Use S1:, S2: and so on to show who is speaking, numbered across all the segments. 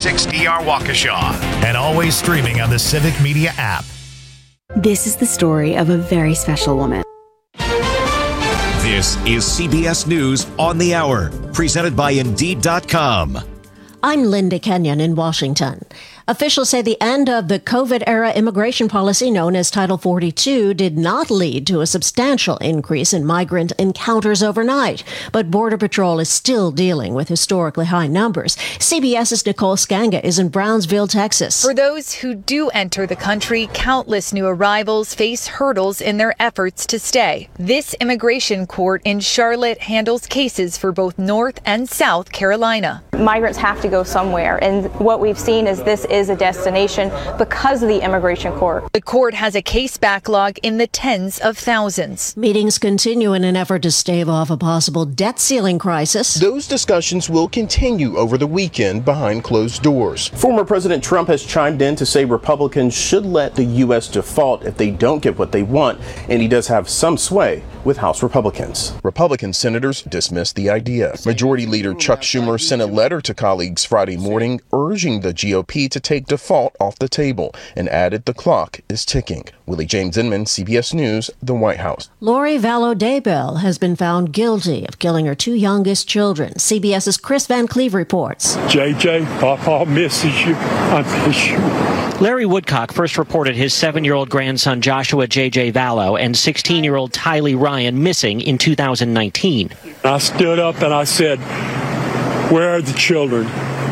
S1: DR Waukesha, and always streaming on the Civic Media app.
S2: This is the story of a very special woman.
S3: This is CBS News on the Hour, presented by Indeed.com.
S4: I'm Linda Kenyon in Washington. Officials say the end of the COVID-era immigration policy known as Title 42 did not lead to a substantial increase in migrant encounters overnight, but Border Patrol is still dealing with historically high numbers. CBS's Nicole Skanga is in Brownsville, Texas.
S5: For those who do enter the country, countless new arrivals face hurdles in their efforts to stay. This immigration court in Charlotte handles cases for both North and South Carolina.
S6: Migrants have to go somewhere, and what we've seen is this is a destination because of the immigration court.
S5: The court has a case backlog in the tens of thousands.
S4: Meetings continue in an effort to stave off a possible debt ceiling crisis.
S7: Those discussions will continue over the weekend behind closed doors. Former President Trump has chimed in to say Republicans should let the U.S. default if they don't get what they want, and he does have some sway with House Republicans. Republican senators dismissed the idea. Majority Leader Chuck Schumer sent a letter to colleagues Friday morning urging the GOP to take default off the table and added the clock is ticking. Willie James Inman, CBS News, the White House.
S4: Lori Vallow Daybell has been found guilty of killing her two youngest children. CBS's Chris Van Cleve reports.
S8: JJ, Papa misses you. I miss you.
S9: Larry Woodcock first reported his 7-year-old grandson Joshua J.J. Vallow and 16-year-old Tylee Ryan missing in 2019.
S8: I stood up and I said, "Where are the children?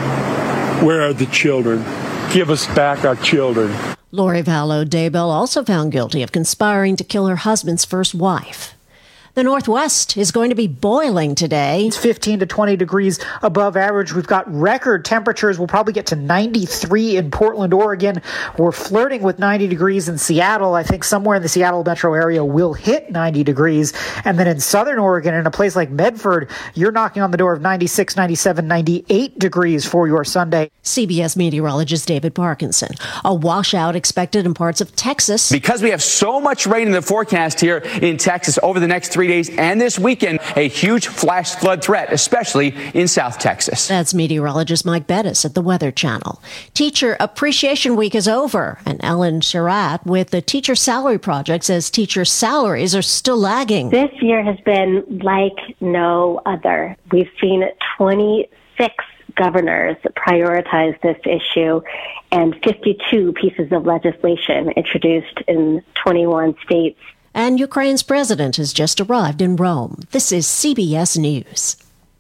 S8: Where are the children? Give us back our children."
S4: Lori Vallow Daybell also found guilty of conspiring to kill her husband's first wife. The Northwest is going to be boiling today.
S10: It's 15 to 20 degrees above average. We've got record temperatures. We'll probably get to 93 in Portland, Oregon. We're flirting with 90 degrees in Seattle. I think somewhere in the Seattle metro area will hit 90 degrees. And then in Southern Oregon, in a place like Medford, you're knocking on the door of 96, 97, 98 degrees for your Sunday.
S4: CBS meteorologist David Parkinson. A washout expected in parts of Texas.
S11: Because we have so much rain in the forecast here in Texas over the next 3 days and this weekend, a huge flash flood threat, especially in South Texas.
S4: That's meteorologist Mike Bettis at the Weather Channel. Teacher Appreciation Week is over, and Ellen Sherratt with the Teacher Salary Project says teacher salaries are still lagging.
S12: This year has been like no other. We've seen 26 governors prioritize this issue and 52 pieces of legislation introduced in 21 states.
S4: And Ukraine's president has just arrived in Rome. This is CBS News.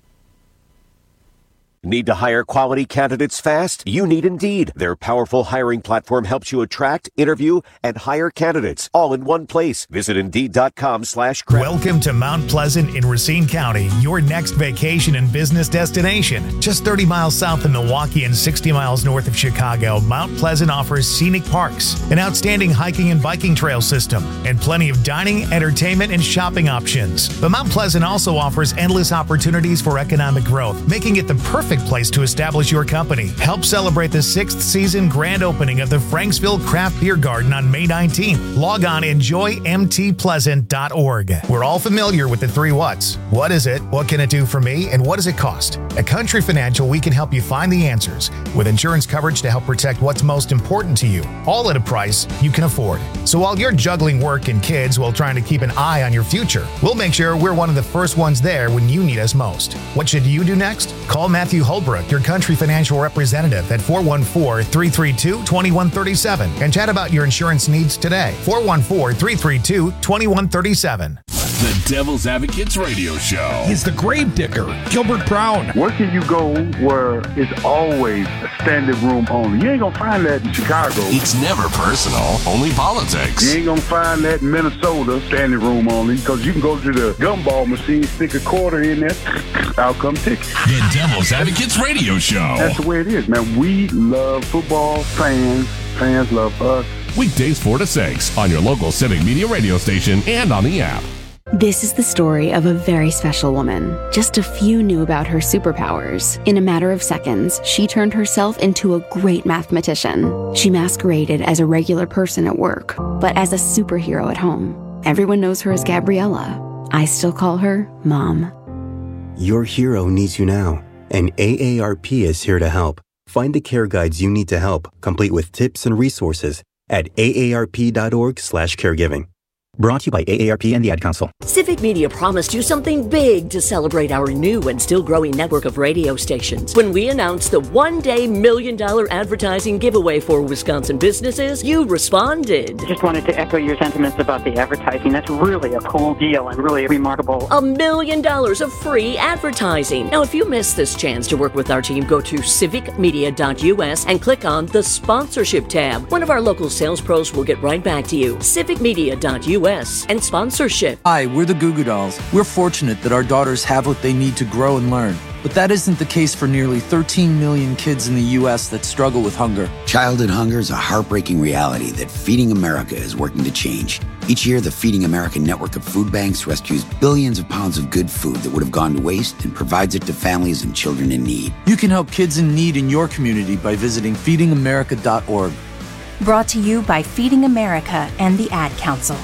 S3: Need to hire quality candidates fast? You need Indeed. Their powerful hiring platform helps you attract, interview, and hire candidates all in one place. Visit Indeed.com/crowd.
S1: Welcome to Mount Pleasant in Racine County, your next vacation and business destination. Just 30 miles south of Milwaukee and 60 miles north of Chicago, Mount Pleasant offers scenic parks, an outstanding hiking and biking trail system, and plenty of dining, entertainment, and shopping options. But Mount Pleasant also offers endless opportunities for economic growth, making it the perfect place to establish your company. Help celebrate the 6th season grand opening of the Franksville Craft Beer Garden on May 19th. Log on enjoymtpleasant.org. We're all familiar with the 3 whats. What is it? What can it do for me? And what does it cost? At Country Financial, we can help you find the answers with insurance coverage to help protect what's most important to you, all at a price you can afford. So while you're juggling work and kids while trying to keep an eye on your future, we'll make sure we're one of the first ones there when you need us most. What should you do next? Call Matthew Holbrook, your Country Financial representative, at 414-332-2137 and chat about your insurance needs today. 414-332-2137.
S13: The Devil's Advocates Radio Show.
S14: He's the grave digger, Gilbert Brown.
S15: Where can you go where it's always a standing room only? You ain't gonna find that in Chicago.
S13: It's never personal, only politics.
S15: You ain't gonna find that in Minnesota, standing room only, because you can go to the gumball machine, stick a quarter in there, out come ticket.
S13: The Devil's Advocates Radio Show.
S15: That's the way it is, man. We love football, fans love us.
S13: Weekdays 4 to 6 on your local Civic Media radio station and on the app.
S2: This is the story of a very special woman. Just a few knew about her superpowers. In a matter of seconds, she turned herself into a great mathematician. She masqueraded as a regular person at work, but as a superhero at home. Everyone knows her as Gabriella. I still call her Mom.
S16: Your hero needs you now, and AARP is here to help. find the care guides you need to help, complete with tips and resources at aarp.org/caregiving. Brought to you by AARP and the Ad Council.
S17: Civic Media promised you something big to celebrate our new and still growing network of radio stations. When we announced the one-day $1 million advertising giveaway for Wisconsin businesses, you responded.
S18: Just wanted to echo your sentiments about the advertising. That's really a cool deal and really remarkable.
S17: $1 million of free advertising. Now, if you missed this chance to work with our team, go to civicmedia.us and click on the sponsorship tab. One of our local sales pros will get right back to you. civicmedia.us and sponsorship.
S19: Hi, we're the Goo Goo Dolls. We're fortunate that our daughters have what they need to grow and learn. But that isn't the case for nearly 13 million kids in the U.S. that struggle with hunger.
S20: Childhood hunger is a heartbreaking reality that Feeding America is working to change. Each year, the Feeding America network of food banks rescues billions of pounds of good food that would have gone to waste and provides it to families and children in need.
S19: You can help kids in need in your community by visiting feedingamerica.org.
S21: Brought to you by Feeding America and the Ad Council.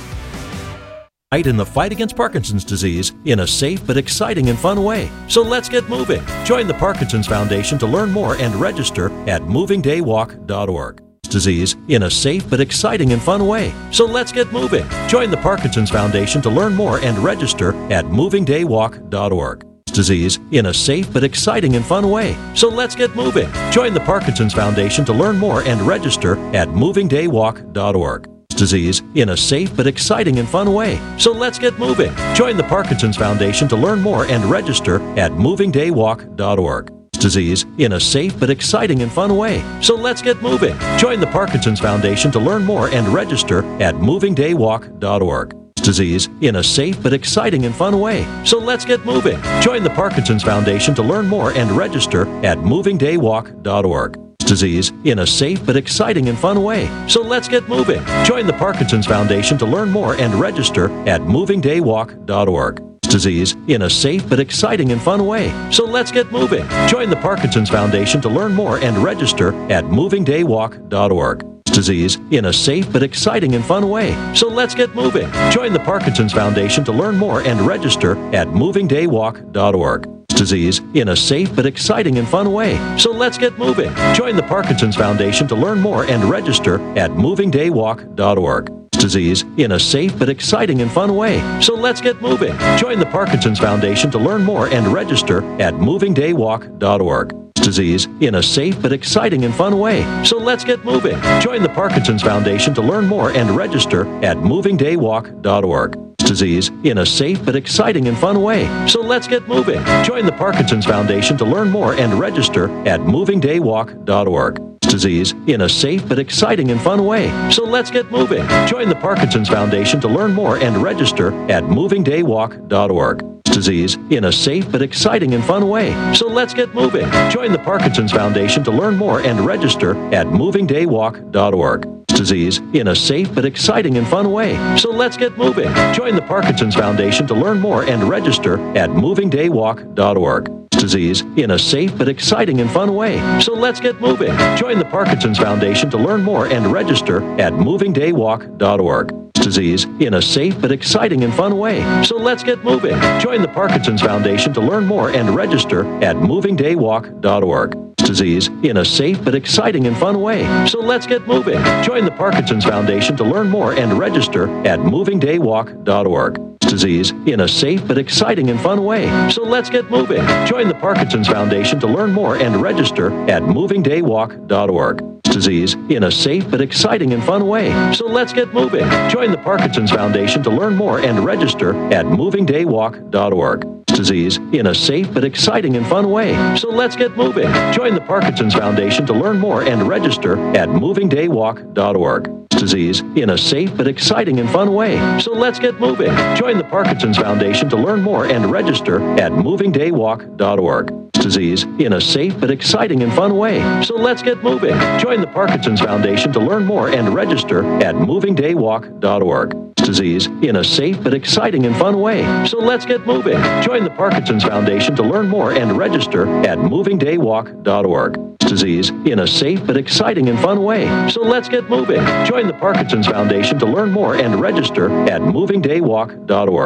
S22: In the fight against Parkinson's disease in a safe but exciting and fun way. So let's get moving. Join the Parkinson's Foundation to learn more and register at movingdaywalk.org. Disease in a safe but exciting and fun way. So let's get moving. Join the Parkinson's Foundation to learn more and register at movingdaywalk.org. Disease in a safe but exciting and fun way. So let's get moving. Join the Parkinson's Foundation to learn more and register at movingdaywalk.org. Disease in a safe but exciting and fun way. So let's get moving. Join the Parkinson's Foundation to learn more and register at movingdaywalk.org. Disease in a safe but exciting and fun way. So let's get moving. Join the Parkinson's Foundation to learn more and register at movingdaywalk.org. Disease in a safe but exciting and fun way. So let's get moving. Join the Parkinson's Foundation to learn more and register at movingdaywalk.org. Disease in a safe but exciting and fun way. So let's get moving. Join the Parkinson's Foundation to learn more and register at movingdaywalk.org. Disease in a safe but exciting and fun way. So let's get moving. Join the Parkinson's Foundation to learn more and register at movingdaywalk.org. Disease in a safe but exciting and fun way. So let's get moving. Join the Parkinson's Foundation to learn more and register at movingdaywalk.org. Disease in a safe but exciting and fun way. So let's get moving. Join the Parkinson's Foundation to learn more and register at movingdaywalk.org. Disease in a safe but exciting and fun way. So let's get moving. Join the Parkinson's Foundation to learn more and register at movingdaywalk.org. Disease in a safe but exciting and fun way. So let's get moving. Join the Parkinson's Foundation to learn more and register at movingdaywalk.org. Disease in a safe but exciting and fun way. So let's get moving. Join the Parkinson's Foundation to learn more and register at movingdaywalk.org. Disease in a safe but exciting and fun way. So let's get moving. Join the Parkinson's Foundation to learn more and register at movingdaywalk.org. Disease in a safe but exciting and fun way. So let's get moving. Join the Parkinson's Foundation to learn more and register at movingdaywalk.org. Disease in a safe but exciting and fun way. So let's get moving. Join the Parkinson's Foundation to learn more and register at movingdaywalk.org. Disease in a safe but exciting and fun way. So let's get moving. Join the Parkinson's Foundation to learn more and register at movingdaywalk.org. Disease in a safe but exciting and fun way. So let's get moving. Join the Parkinson's Foundation to learn more and register at movingdaywalk.org. Disease in a safe but exciting and fun way. So let's get moving. Join the Parkinson's Foundation to learn more and register at movingdaywalk.org. Disease in a safe but exciting and fun way. So let's get moving. Join the Parkinson's Foundation to learn more and register at movingdaywalk.org. Disease in a safe but exciting and fun way. So let's get moving. Join the Parkinson's Foundation to learn more and register at movingdaywalk.org. Disease in a safe but exciting and fun way. So let's get moving. Join the Parkinson's Foundation to learn more and register at movingdaywalk.org. Disease in a safe but exciting and fun way. So let's get moving. Join the Parkinson's Foundation to learn more and register at movingdaywalk.org. Disease in a safe but exciting and fun way. So let's get moving. Join the Parkinson's Foundation to learn more and register at movingdaywalk.org. Disease in a safe but exciting and fun way. So let's get moving. Join the Parkinson's Foundation to learn more and register at movingdaywalk.org. Disease in a safe but exciting and fun way. So let's get moving. Join the Parkinson's Foundation to learn more and register at movingdaywalk.org.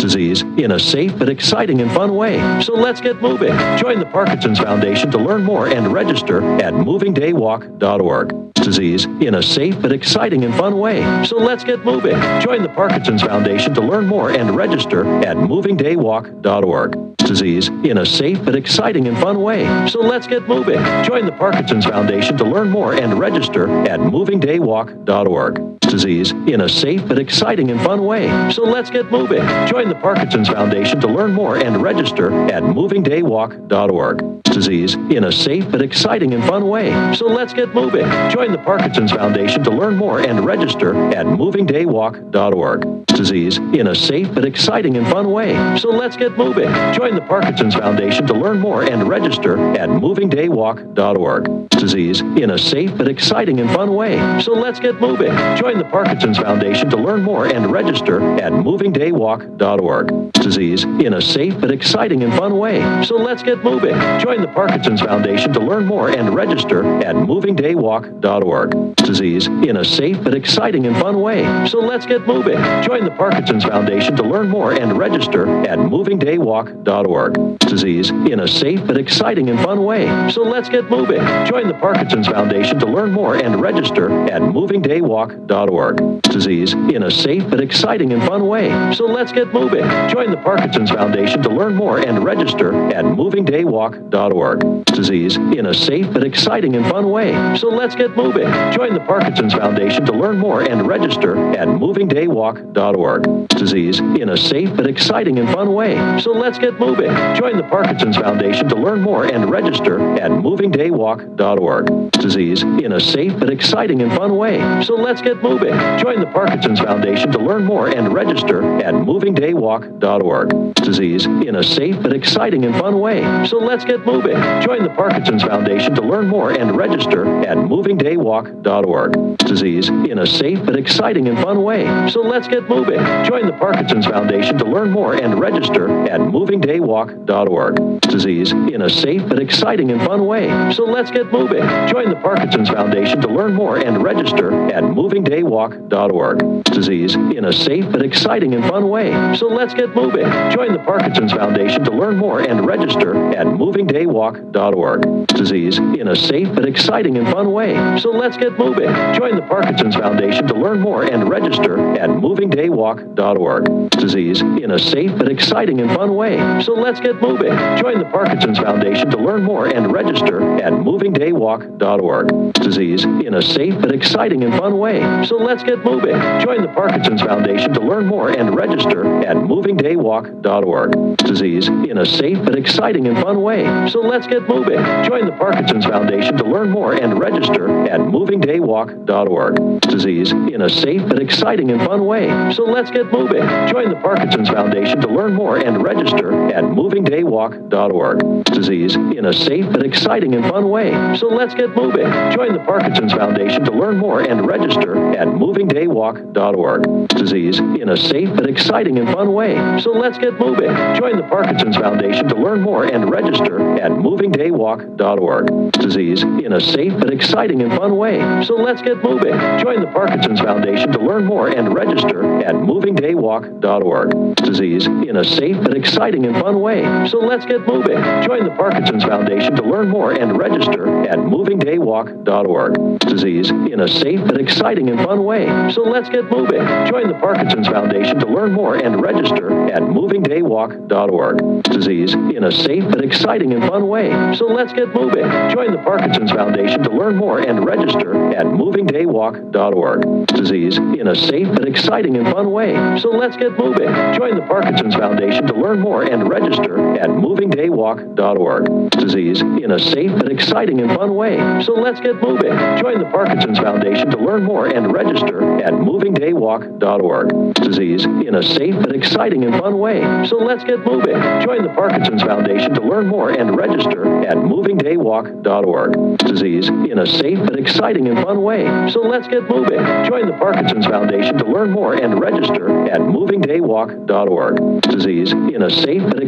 S22: disease in a safe but exciting and fun way. So let's get moving. Join the Parkinson's Foundation to learn more and register at movingdaywalk.org. Disease in a safe but exciting and fun way. So let's get moving. Join the Parkinson's Foundation to learn more and register at movingdaywalk.org. Disease in a safe but exciting and fun way. So let's get moving. Join the Parkinson's Foundation to learn more and register at movingdaywalk.org. Disease in a safe but exciting and fun way. So let's get moving. Join the Parkinson's Foundation to learn more and register at movingdaywalk.org. Disease in a safe but exciting and fun way. So let's get moving. Join the Parkinson's Foundation to learn more and register at movingdaywalk.org. Disease in a safe but exciting and fun way. So let's get moving. Join the Parkinson's Foundation to learn more and register at movingdaywalk.org. Disease in a safe but exciting and fun way. So let's get moving. Join the Parkinson's Foundation to learn more and register at movingdaywalk.org. Disease in a safe but exciting and fun way. So let's get moving. Join the Parkinson's Foundation to learn more and register at movingdaywalk.org. Disease in a safe but exciting and fun way. So let's get moving. Join the Parkinson's Foundation to learn more and register at movingdaywalk.org. Disease in a safe but exciting and fun way. So let's get moving. Join the Parkinson's Foundation to learn more and register at movingdaywalk.org. Disease in a safe but exciting and fun way. So let's get moving. Join the Parkinson's Foundation to learn more and register at movingdaywalk.org. Disease in a safe but exciting and fun way. So let's get moving. Join the Parkinson's Foundation to learn more and register at movingdaywalk.org. Disease in a safe but exciting and fun way. So let's get moving. Join the Parkinson's Foundation to learn more and register at movingdaywalk.org. Disease in a safe but exciting and fun way. So let's get moving. Join the Parkinson's Foundation to learn more and register at movingdaywalk.org. Disease in a safe but exciting and fun way. So let's get moving. Join the Parkinson's Foundation to learn more and register at movingdaywalk.org. Disease in a safe but exciting and fun way. So let's get moving. Join the Parkinson's Foundation to learn more and register at movingdaywalk.org. Disease in a safe but exciting and fun way. So let's get moving. Join the Parkinson's Foundation to learn more and register at movingdaywalk.org. Disease in a safe but exciting and fun way. So let's get moving. Join the Parkinson's Foundation to learn more and register at movingdaywalk.org. Disease in a safe but exciting and fun way. So let's get moving. Join the Parkinson's Foundation to learn more and register at movingdaywalk.org. Disease in a safe but exciting and fun way. So let's get moving. Join the Parkinson's Foundation to learn more and register at movingdaywalk.org. Disease in a safe but exciting and fun way. So let's get moving. Join the Parkinson's Foundation to learn more and register at movingdaywalk.org. Disease in a safe but exciting and fun way. So let's get moving. Join the Parkinson's Foundation to learn more and register at movingdaywalk.org. Disease in a safe but exciting and fun way. So let's get moving. Join the Parkinson's Foundation to learn more and register at movingdaywalk.org. Disease in a safe but exciting and fun way. So let's get moving. Join the Parkinson's Foundation to learn more and register at movingdaywalk.org. Disease in a safe but exciting and fun way. So let's get moving. Join the Parkinson's Foundation to learn more and register at movingdaywalk.org. Disease in a safe but exciting and fun way. So let's get moving. Join the Parkinson's Foundation to learn more and register at movingdaywalk.org. Disease in a safe but exciting and fun way. So let's get moving. Join the Parkinson's Foundation to learn more and register at movingdaywalk.org. Disease in a safe but exciting and fun way. So let's get moving. Join the Parkinson's Foundation to learn more and register at movingdaywalk.org. Disease in a safe but exciting and fun way. So let's get moving. Join the Parkinson's Foundation to learn more and register at movingdaywalk.org. Disease in a safe but exciting and fun way. So let's get moving. Join the Parkinson's Foundation to learn more and register at movingdaywalk.org. Disease in a safe but exciting and fun way. So let's get moving. Join the Parkinson's Foundation to learn more and register at movingdaywalk.org. Disease in a safe but exciting and fun way. So let's get moving. Join the Parkinson's Foundation to learn more and register at movingdaywalk.org. Disease in a safe but exciting and fun way. So let's get moving. Join the Parkinson's Foundation to learn more and register at movingdaywalk.org. Disease in a safe but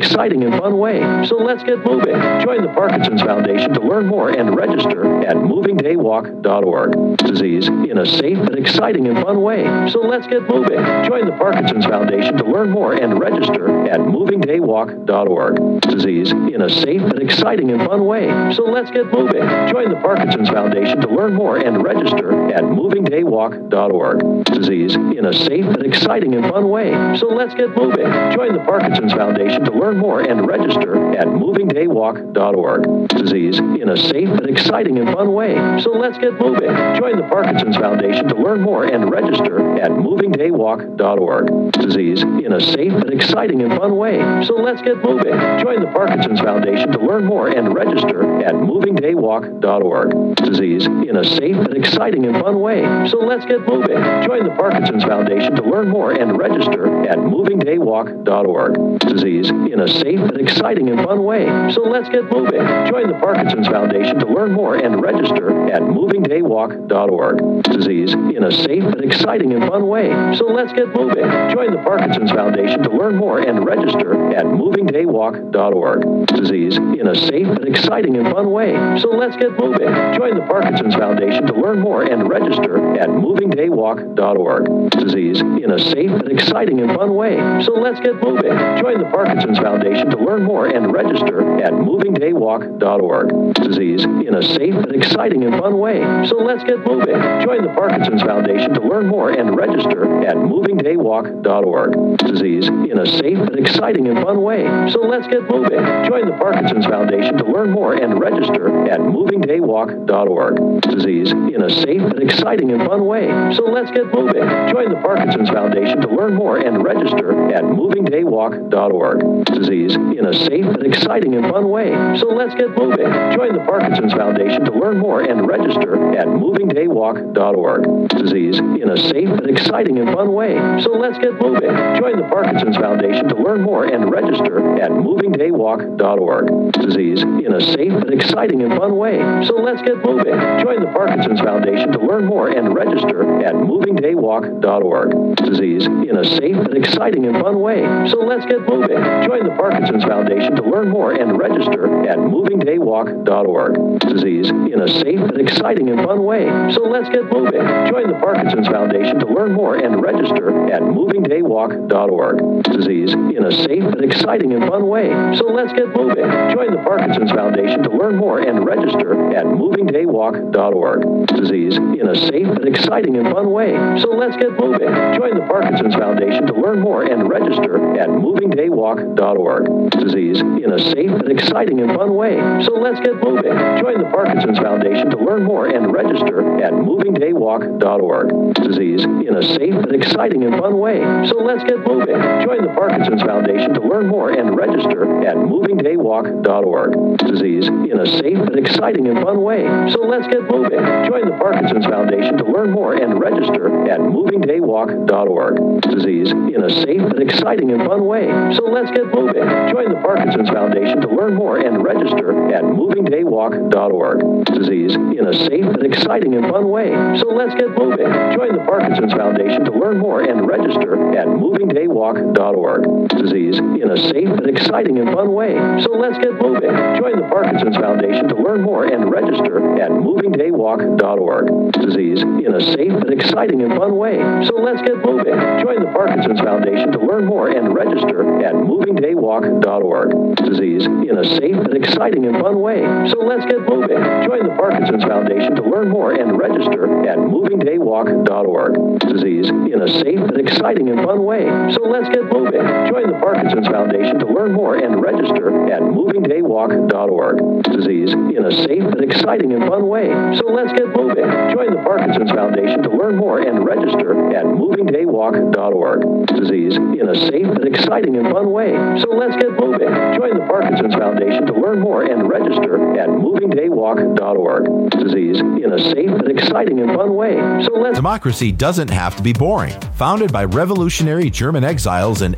S22: exciting and fun way. So let's get moving. Join the Parkinson's Foundation to learn more and register at movingdaywalk.org. Disease in a safe and exciting and fun way. So let's get moving. Join the Parkinson's Foundation to learn more and register at movingdaywalk.org. Disease in a safe and exciting and fun way. So let's get moving. Join the Parkinson's Foundation to learn more and register at movingdaywalk.org. Disease in a safe and exciting and fun way. So let's get moving. Join the Parkinson's Foundation to learn more and register at movingdaywalk.org. Disease in a safe and exciting and fun way. So let's get moving. Join the Parkinson's Foundation to learn more and register at movingdaywalk.org. Disease in a safe and exciting and fun way. So let's get moving. Join the Parkinson's Foundation to learn more and register at movingdaywalk.org. Disease in a safe and exciting and fun way. So let's get moving. Join the Parkinson's Foundation to learn more and register at movingdaywalk.org. Disease in a safe and exciting and fun way. So let's get moving. Join the Parkinson's Foundation to learn more and register at movingdaywalk.org. Disease in a safe and exciting and fun way. So let's get moving. Join the Parkinson's Foundation to learn more and register at movingdaywalk.org. Disease in a safe and exciting and fun way. So let's get moving. Join the Parkinson's Foundation to learn more and register at movingdaywalk.org. Disease in a safe and exciting and fun way. So let's get moving. Join the Parkinson's Foundation to learn more and register at movingdaywalk.org. Disease in a safe and exciting and fun way. So let's get moving. Join the Parkinson's Foundation to learn more and register at movingdaywalk.org. Disease in a safe and exciting and fun way. So let's get moving. Join the Parkinson's Foundation to learn more and register at movingdaywalk.org. Disease in a safe and exciting and fun way. So let's get moving. Join the Parkinson's Foundation to learn more and register at movingdaywalk.org. Disease in a safe and exciting and fun way. So let's get moving. Join the Parkinson's Foundation to learn more and register at movingdaywalk.org. Disease in a safe and exciting and fun way. So let's get moving. Join the Parkinson's Foundation to learn more and register at movingdaywalk.org. Disease in a safe and exciting and fun way. So let's get moving. Join the Parkinson's Foundation to learn more and register at movingdaywalk.org. Disease in a safe and exciting and fun way. So let's get moving. Join the Parkinson's Foundation to learn more and register at movingdaywalk.org. Disease in a safe and exciting and fun way. So let's get moving. Join the Parkinson's Foundation to learn more and register at movingdaywalk.org. Disease in a safe and exciting and fun way. So let's get moving. Join the Parkinson's Foundation to learn more and register at movingdaywalk.org. Disease in a safe and exciting and fun way. So let's get moving. Join the Parkinson's Foundation to learn more and register at movingdaywalk.org. Disease in a safe and exciting and fun way. So let's get moving. Join the Parkinson's Foundation to learn more and register at movingdaywalk.org. Disease in a safe and exciting and fun way. So let's get moving. Join the Parkinson's Foundation to learn more and register at movingdaywalk.org. Disease in a safe and exciting and fun way. So let's get moving. Join the Parkinson's Foundation to learn more and register at movingdaywalk.org. Disease in a safe and exciting and fun way. So let's get moving. Join the Parkinson's Foundation to learn more and register at movingdaywalk.org. Disease in a safe and exciting and fun way. So let's get moving. Join the Parkinson's Foundation to learn more and register at movingdaywalk.org. Disease in a safe and exciting and fun way. So let's get moving. Join the Parkinson's Foundation to learn more and register at movingdaywalk.org. Disease in a safe and exciting and fun way. So let's get moving. Join the Parkinson's Foundation to learn more and register at movingdaywalk.org. Disease in a safe and exciting and fun way. So let's get moving. Join the Parkinson's Foundation to learn more and register at movingdaywalk.org. Disease in a safe and exciting and fun way. So let's get moving. Join the Parkinson's Foundation to learn more and register at movingdaywalk.org. Disease in a safe and exciting and fun way. So let's get moving. Join the Parkinson's Foundation to learn more and register at movingdaywalk.org. Disease in a safe and exciting and fun way. So let's get moving. Join the Parkinson's Foundation to learn more and register at movingdaywalk.org. Disease in a safe and exciting and fun way. So let's...
S5: Democracy doesn't have to be boring. Founded by revolutionary German exiles in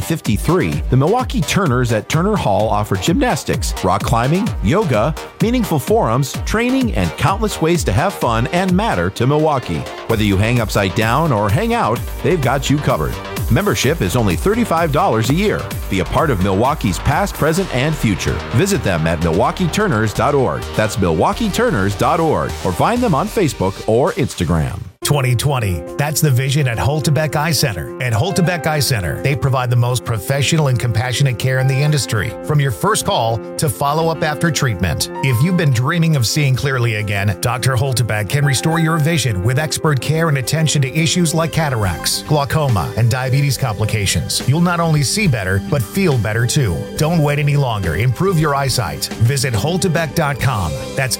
S5: 1853, the Milwaukee Turners at Turner Hall offer gymnastics, rock climbing, yoga, meaningful forums, training, and countless ways to have fun and matter to Milwaukee. Whether you hang upside down or hang out, they've got you covered. Membership is only $35 a year. Be a part of Milwaukee's past, present, and future. Visit them at MilwaukeeTurners.org. That's MilwaukeeTurners.org. Or find them on Facebook or Instagram.
S1: 2020. That's the vision at Holtebeck Eye Center. At Holtebeck Eye Center, they provide the most professional and compassionate care in the industry, from your first call to follow-up after treatment. If you've been dreaming of seeing clearly again, Dr. Holtebeck can restore your vision with expert care and attention to issues like cataracts, glaucoma, and diabetes complications. You'll not only see better, but feel better too. Don't wait any longer. Improve your eyesight. Visit Holtebeck.com. That's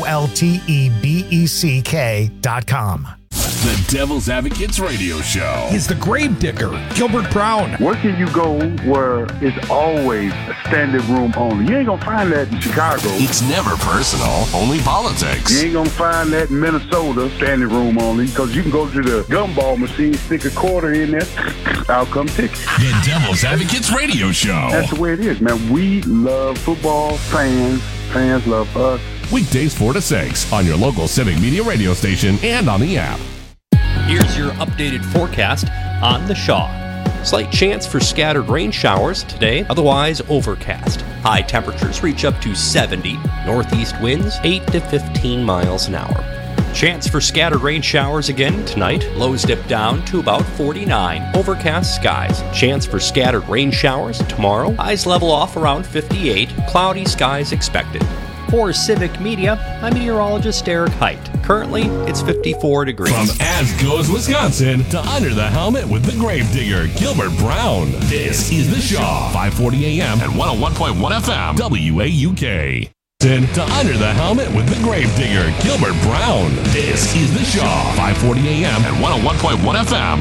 S1: HOLTEBECK.com.
S13: The Devil's Advocates Radio Show.
S14: He's the grave digger, Gilbert Brown.
S15: Where can you go where it's always a standing room only? You ain't gonna find that in Chicago.
S13: It's never personal, only politics.
S15: You ain't gonna find that in Minnesota, standing room only, because you can go to the gumball machine, stick a quarter in there, out come ticket.
S13: The Devil's Advocates Radio Show.
S15: That's the way it is, man. We love football, fans love us.
S13: Weekdays 4 to 6 on your local Civic Media radio station and on the app.
S6: Here's your updated forecast on the Shaw. Slight chance for scattered rain showers today, otherwise overcast. High temperatures reach up to 70. Northeast winds 8 to 15 miles an hour. Chance for scattered rain showers again tonight. Lows dip down to about 49. Overcast skies. Chance for scattered rain showers tomorrow. Highs level off around 58. Cloudy skies expected. For Civic Media, I'm meteorologist Eric Height. Currently, it's 54 degrees.
S13: From As Goes Wisconsin to Under the Helmet with the Gravedigger, Gilbert Brown. This is The Shaw, 540 AM and 101.1 FM, WAUK. To Under the Helmet with the Gravedigger, Gilbert Brown. This is The Shaw, 540 AM and 101.1 FM,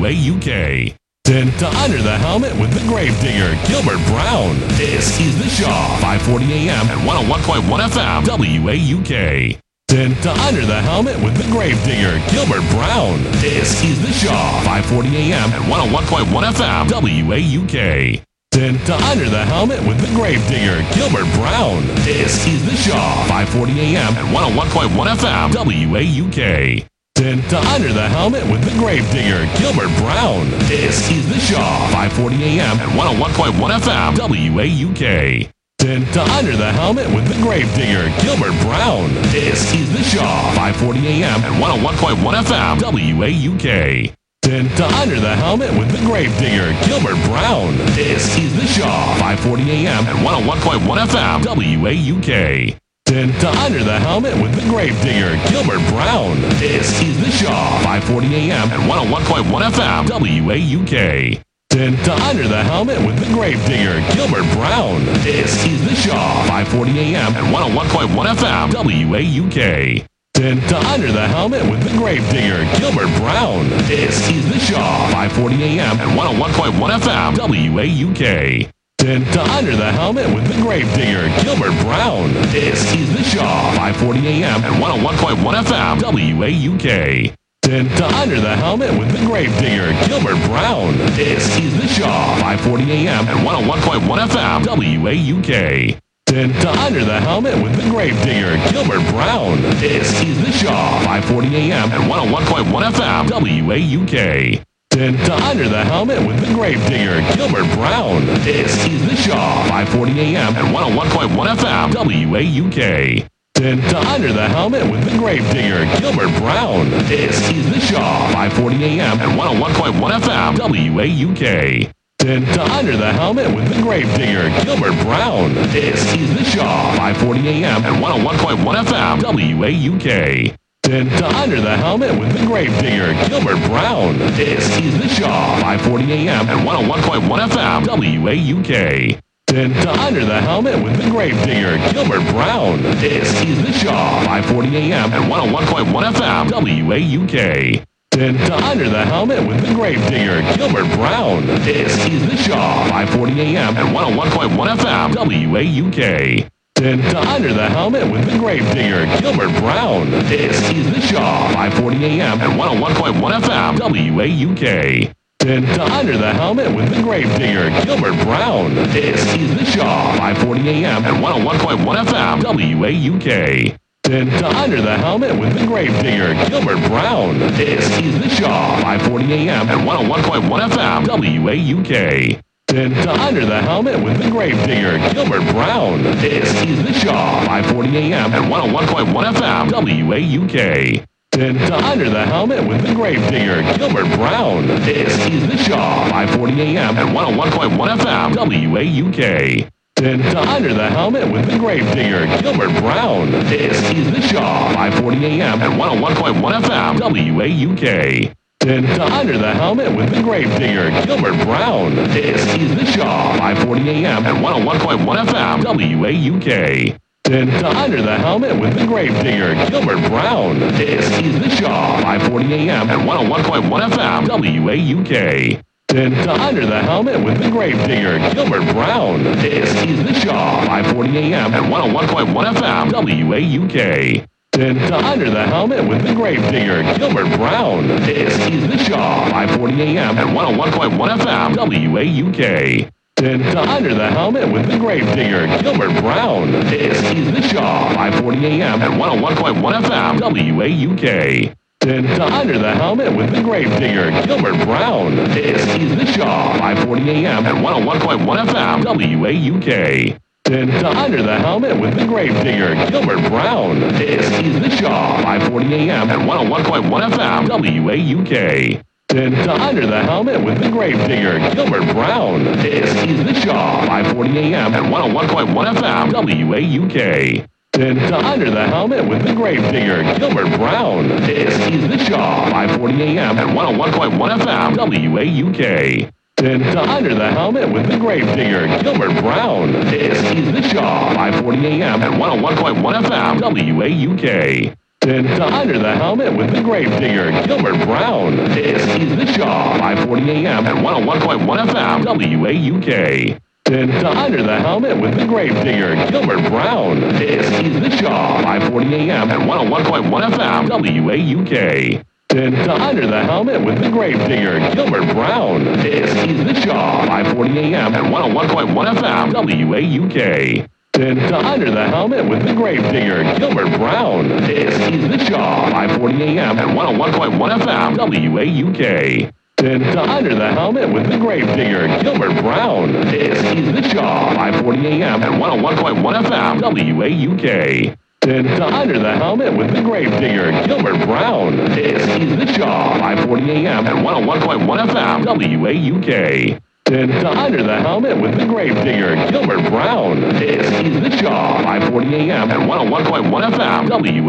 S13: WAUK. To Under the Helmet with the Gravedigger, Gilbert Brown. This is The Shaw, 540 AM and 101.1 FM, WAUK. To Under the Helmet with the Gravedigger, Gilbert Brown. This is The Shaw, 540 AM and 101.1 FM, WAUK. To Under the Helmet with the Gravedigger, Gilbert Brown. This is The Shaw, 540 AM and 101.1 FM, WAUK. To Under the Helmet with the Gravedigger, Gilbert Brown. This is The Shaw, 540 AM and 101.1 FM, WAUK. To Under the Helmet with the Gravedigger, Gilbert Brown. This is The Shaw, 540 AM and 101.1 FM, WAUK. To Under the Helmet with the Gravedigger, Gilbert Brown. This is The Shaw, 540 AM and 101.1 FM, WAUK. To Under the Helmet with the Gravedigger, Gilbert Brown. This is The Shaw, 540 AM and 101.1 FM, WAUK. To Under the Helmet with the Gravedigger, Gilbert Brown. This is The Shaw, 540 AM and 101.1 FM, WAUK. To Under the Helmet with the Gravedigger, Gilbert Brown. This is The Shaw, 540 AM and 101.1 FM, WAUK. To Under the Helmet with the Gravedigger, Gilbert Brown. This is The Shaw, 540 AM and 101.1 FM, WAUK. To Under the Helmet with the Gravedigger, Gilbert Brown. This is The Shaw, 540 AM and 101.1 FM, WAUK. To Under the Helmet with the Gravedigger, Gilbert Brown. This is The Shaw, 540 AM and 101.1 FM, WAUK. To Under the Helmet with the Gravedigger, Gilbert Brown. This is The Shaw, 540 AM and 101.1 FM, WAUK. To Under the Helmet with the Gravedigger, Gilbert Brown. This is The Shaw, 540 AM and 101.1 FM, WAUK. To Under the Helmet with the Gravedigger, Gilbert Brown. This is The Shaw, 540 AM and 101.1 FM, WAUK. To Under the Helmet with the Gravedigger, Gilbert Brown. This is The Shaw, 540 AM and 101.1 FM, WAUK. To Under the Helmet with the Gravedigger, Gilbert Brown. This is The Shaw, 540 AM and 101.1 FM, WAUK. To Under the Helmet with the Gravedigger, Gilbert Brown. This is The Shaw, 540 AM and 101.1 FM, WAUK. To Under the Helmet with the Gravedigger, Gilbert Brown. This is The Shaw, 540 AM and 101.1 FM, WAUK. To Under the Helmet with the Gravedigger, Gilbert Brown. This is The Shaw, 540 AM and 101.1 FM, WAUK. Then to Under the Helmet with the Gravedigger, Gilbert Brown. This is The Shaw, 540 AM and 101.1 FM, WAUK. Then to Under the Helmet with the Gravedigger, Gilbert Brown. This is The Shaw, 540 AM and 101.1 FM, WAUK. Then to Under the Helmet with the Gravedigger, Gilbert Brown. This is The Shaw, 540 AM and 101.1 FM, WAUK. Then to Under the Helmet with the Gravedigger, Gilbert Brown. This is The Shaw, 540 AM and 101.1 FM, WAUK. Then to Under the Helmet with the Gravedigger, Gilbert Brown. This is The Shaw, 540 AM and 101.1 FM, WAUK. Then to Under the Helmet with the Gravedigger, Gilbert Brown. This is The Shaw, 540 AM and 101.1 FM, WAUK. Then to Under the Helmet with the Gravedigger, Gilbert Brown. This is The Shaw, 540 AM and 101.1 FM, WAUK. Then to Under the Helmet with the Gravedigger, Gilbert Brown. This is The Shaw, 540 AM and 101.1 FM, WAUK. Then to Under the Helmet with the Gravedigger, Gilbert Brown. This is The Shaw, 540 AM and 101.1 FM, WAUK. Then to Under the Helmet with the Gravedigger, Gilbert Brown. This is The Shaw, 540 AM and 101.1 FM, WAUK. Then to Under the Helmet with the Gravedigger, Gilbert Brown. This is The Shaw, 540 AM and 101.1 FM, WAUK. Then to Under the Helmet with the Gravedigger, Gilbert Brown. This is The Shaw, 540 AM and 101.1 FM, WAUK. Then to Under the Helmet with the Gravedigger, Gilbert Brown. This is The Shaw, 540 AM and 101.1 FM, WAUK. Then to Under the Helmet with the Gravedigger, Gilbert Brown. This is The Shaw, 540 AM and 101.1 FM, WAUK. Then to Under the Helmet with the Gravedigger, Gilbert Brown. This is The Shaw, 540 AM and 101.1 FM, WAUK. Then to Under the Helmet with the Gravedigger, Gilbert Brown. This is The Shaw, 540 AM and 101.1 FM, WAUK. Then to Under the Helmet with the Gravedigger, Gilbert Brown. This is The Shaw, 540 AM and 101.1 FM, WAUK. Then to Under the Helmet with the Gravedigger, Gilbert Brown. This is The Shaw, 540 AM and 101.1 FM, WAUK. Then to Under the Helmet with the Gravedigger, Gilbert Brown. This is The Shaw, 540 AM and 101.1 FM, WAUK. Then to Under the Helmet with the Gravedigger, Gilbert Brown. This is The Shaw, 540 AM and 101.1 FM, WAUK. Then to Under the Helmet with the Gravedigger, Gilbert Brown. This is The Shaw, 540 AM and 101.1 FM,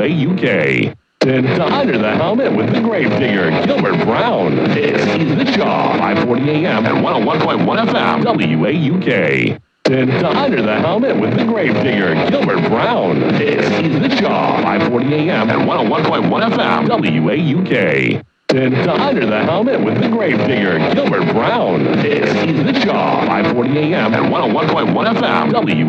S13: WAUK. Then to Under the Helmet with the Gravedigger, Gilbert Brown. This is The Shaw, 540 AM and 101.1 FM, WAUK. Then to Under the Helmet with the Gravedigger, Gilbert Brown. This is The Shaw, 540 AM and 101.1 FM, WAUK. Then to Under the Helmet with the Gravedigger, Gilbert Brown. This is The Shaw, 540 AM and 101.1 FM,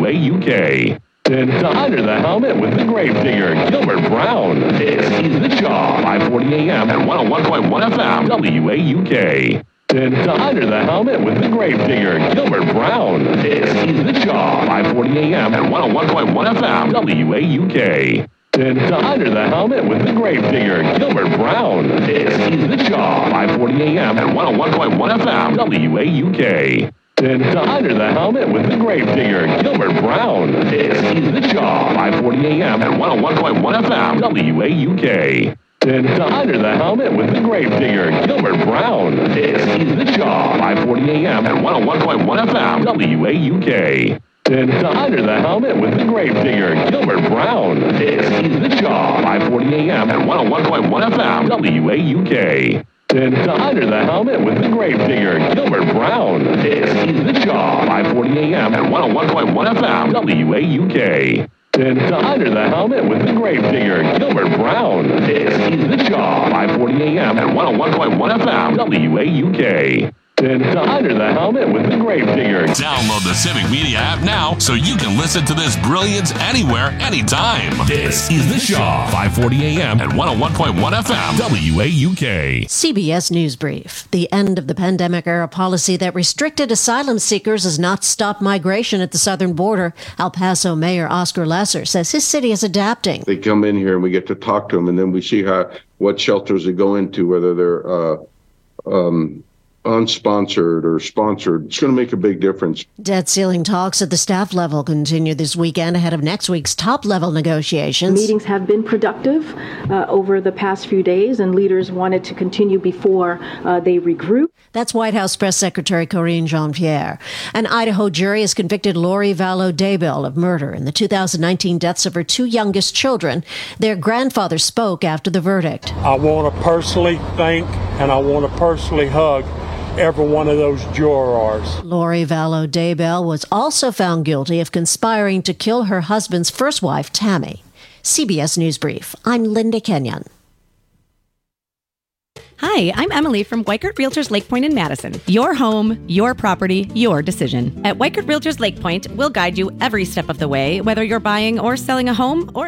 S13: WAUK. Then to Under the Helmet with the Gravedigger, Gilbert Brown. This is The Shaw, 540 AM and 101.1 FM, WAUK. Then to Under the Helmet with the Gravedigger, Gilbert Brown. This is The Shaw, 540 AM and 101.1 FM, WAUK. Then to Under the Helmet with the Gravedigger, Gilbert Brown. This is The Shaw, 540 AM and 101.1 FM, WAUK. Then to Under the Helmet with the Gravedigger, Gilbert Brown. This is The Shaw, 540 AM and 101.1 FM, WAUK. Then to Under the Helmet with the Gravedigger, Gilbert Brown. This is The Shaw, 540 AM and 101.1 FM, WAUK. Then to Under the Helmet with the Gravedigger, Gilbert Brown. This is The Shaw, 540 AM and 101.1 FM, WAUK. Then to Under the Helmet with the Gravedigger, Gilbert Brown. This is The Shaw, 540 AM and 101.1 FM, WAUK. Then to Under the Helmet with the Gravedigger, Gilbert Brown. This is The Shaw, 540 AM and 101.1 FM, WAUK. To Under the Helmet with the Gravedigger. Download the Civic Media app now so you can listen to this brilliance anywhere, anytime. This is The Shaw, 540 AM and 101.1 FM, WAUK.
S4: CBS News Brief. The end of the pandemic-era policy that restricted asylum seekers has not stopped migration at the southern border. El Paso Mayor Oscar Lesser says his city is adapting.
S7: They come in here and we get to talk to them, and then we see what shelters they go into, whether they're unsponsored or sponsored. It's going to make a big difference.
S4: Debt ceiling talks at the staff level continue this weekend ahead of next week's top-level negotiations.
S9: Meetings have been productive over the past few days, and leaders wanted to continue before they regroup.
S4: That's White House Press Secretary Karine Jean-Pierre. An Idaho jury has convicted Lori Vallow Daybell of murder in the 2019 deaths of her two youngest children. Their grandfather spoke after the verdict.
S8: I want to personally thank and I want to personally hug every one of those jurors.
S4: Lori Vallow Daybell was also found guilty of conspiring to kill her husband's first wife, Tammy. CBS News Brief. I'm Linda Kenyon.
S23: Hi, I'm Emily from Weichert Realtors Lake Point in Madison. Your home, your property, your decision. At Weichert Realtors Lake Point, we'll guide you every step of the way, whether you're buying or selling a home or...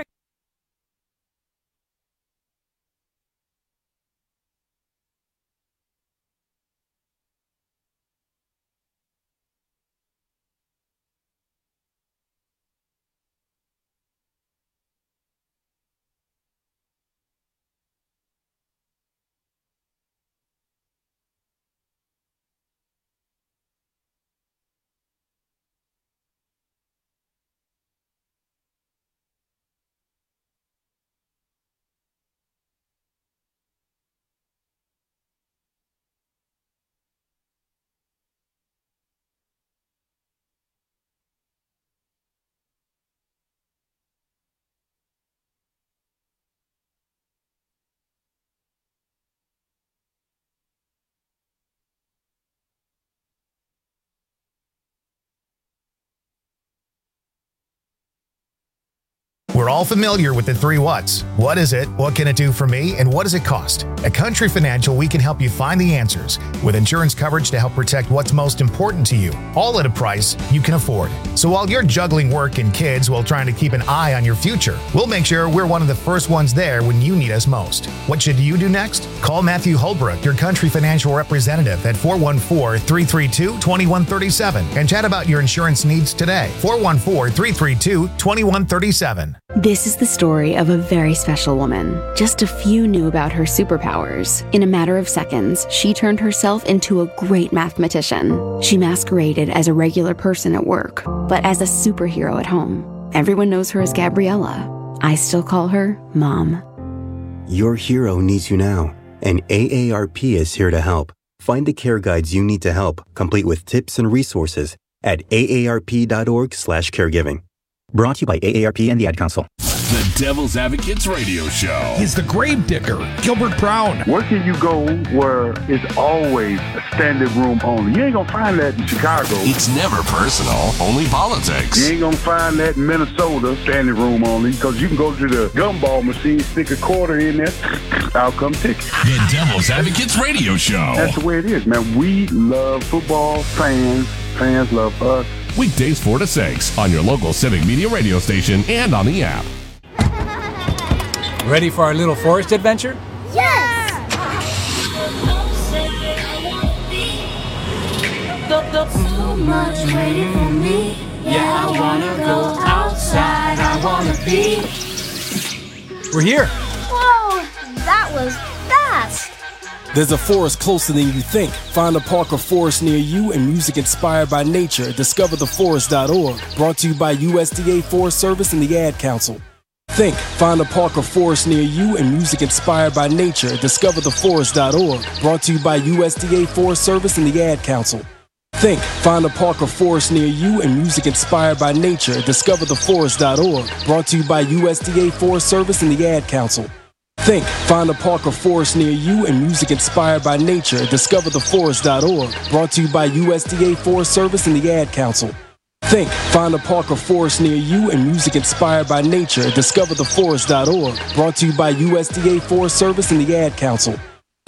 S1: We're all familiar with the 3 whats. What is it? What can it do for me? And what does it cost? At Country Financial, we can help you find the answers with insurance coverage to help protect what's most important to you, all at a price you can afford. So while you're juggling work and kids while trying to keep an eye on your future, we'll make sure we're one of the first ones there when you need us most. What should you do next? Call Matthew Holbrook, your Country Financial representative, at 414-332-2137 and chat about your insurance needs today. 414-332-2137.
S2: This is the story of a very special woman. Just a few knew about her superpowers. In a matter of seconds, she turned herself into a great mathematician. She masqueraded as a regular person at work, but as a superhero at home. Everyone knows her as Gabriella. I still call her Mom.
S16: Your hero needs you now, and AARP is here to help. Find the care guides you need to help, complete with tips and resources at aarp.org/caregiving. Brought to you by AARP and the Ad Council.
S13: The Devil's Advocates Radio Show.
S14: He's the Gravedigger, Gilbert Brown.
S15: Where can you go where it's always a standing room only? You ain't gonna find that in Chicago.
S13: It's never personal, only politics.
S15: You ain't gonna find that in Minnesota, standing room only, because you can go to the gumball machine, stick a quarter in there, out come ticket.
S13: The Devil's Advocates Radio Show.
S15: That's the way it is, man. We love football, fans love us.
S13: Weekdays 4 to 6 on your local Civic Media radio station and on the app.
S24: Ready for our little forest adventure?
S25: Yes!
S26: So much waiting for me. Yeah, I wanna go outside. I wanna be.
S24: We're here.
S25: Whoa, that was fast.
S27: There's a forest closer than you think. Find a park or forest near you and music inspired by nature. DiscoverTheForest.org. Brought to you by USDA Forest Service and the Ad Council. Think, find a park or forest near you and music inspired by nature. DiscoverTheForest.org. Brought to you by USDA Forest Service and the Ad Council. Think, find a park or forest near you and music inspired by nature. DiscoverTheForest.org. Brought to you by USDA Forest Service and the Ad Council. Think, find a park or forest near you and music inspired by nature. DiscoverTheForest.org. Brought to you by USDA Forest Service and the Ad Council. Think, find a park or forest near you and music inspired by nature. DiscoverTheForest.org. Brought to you by USDA Forest Service and the Ad Council.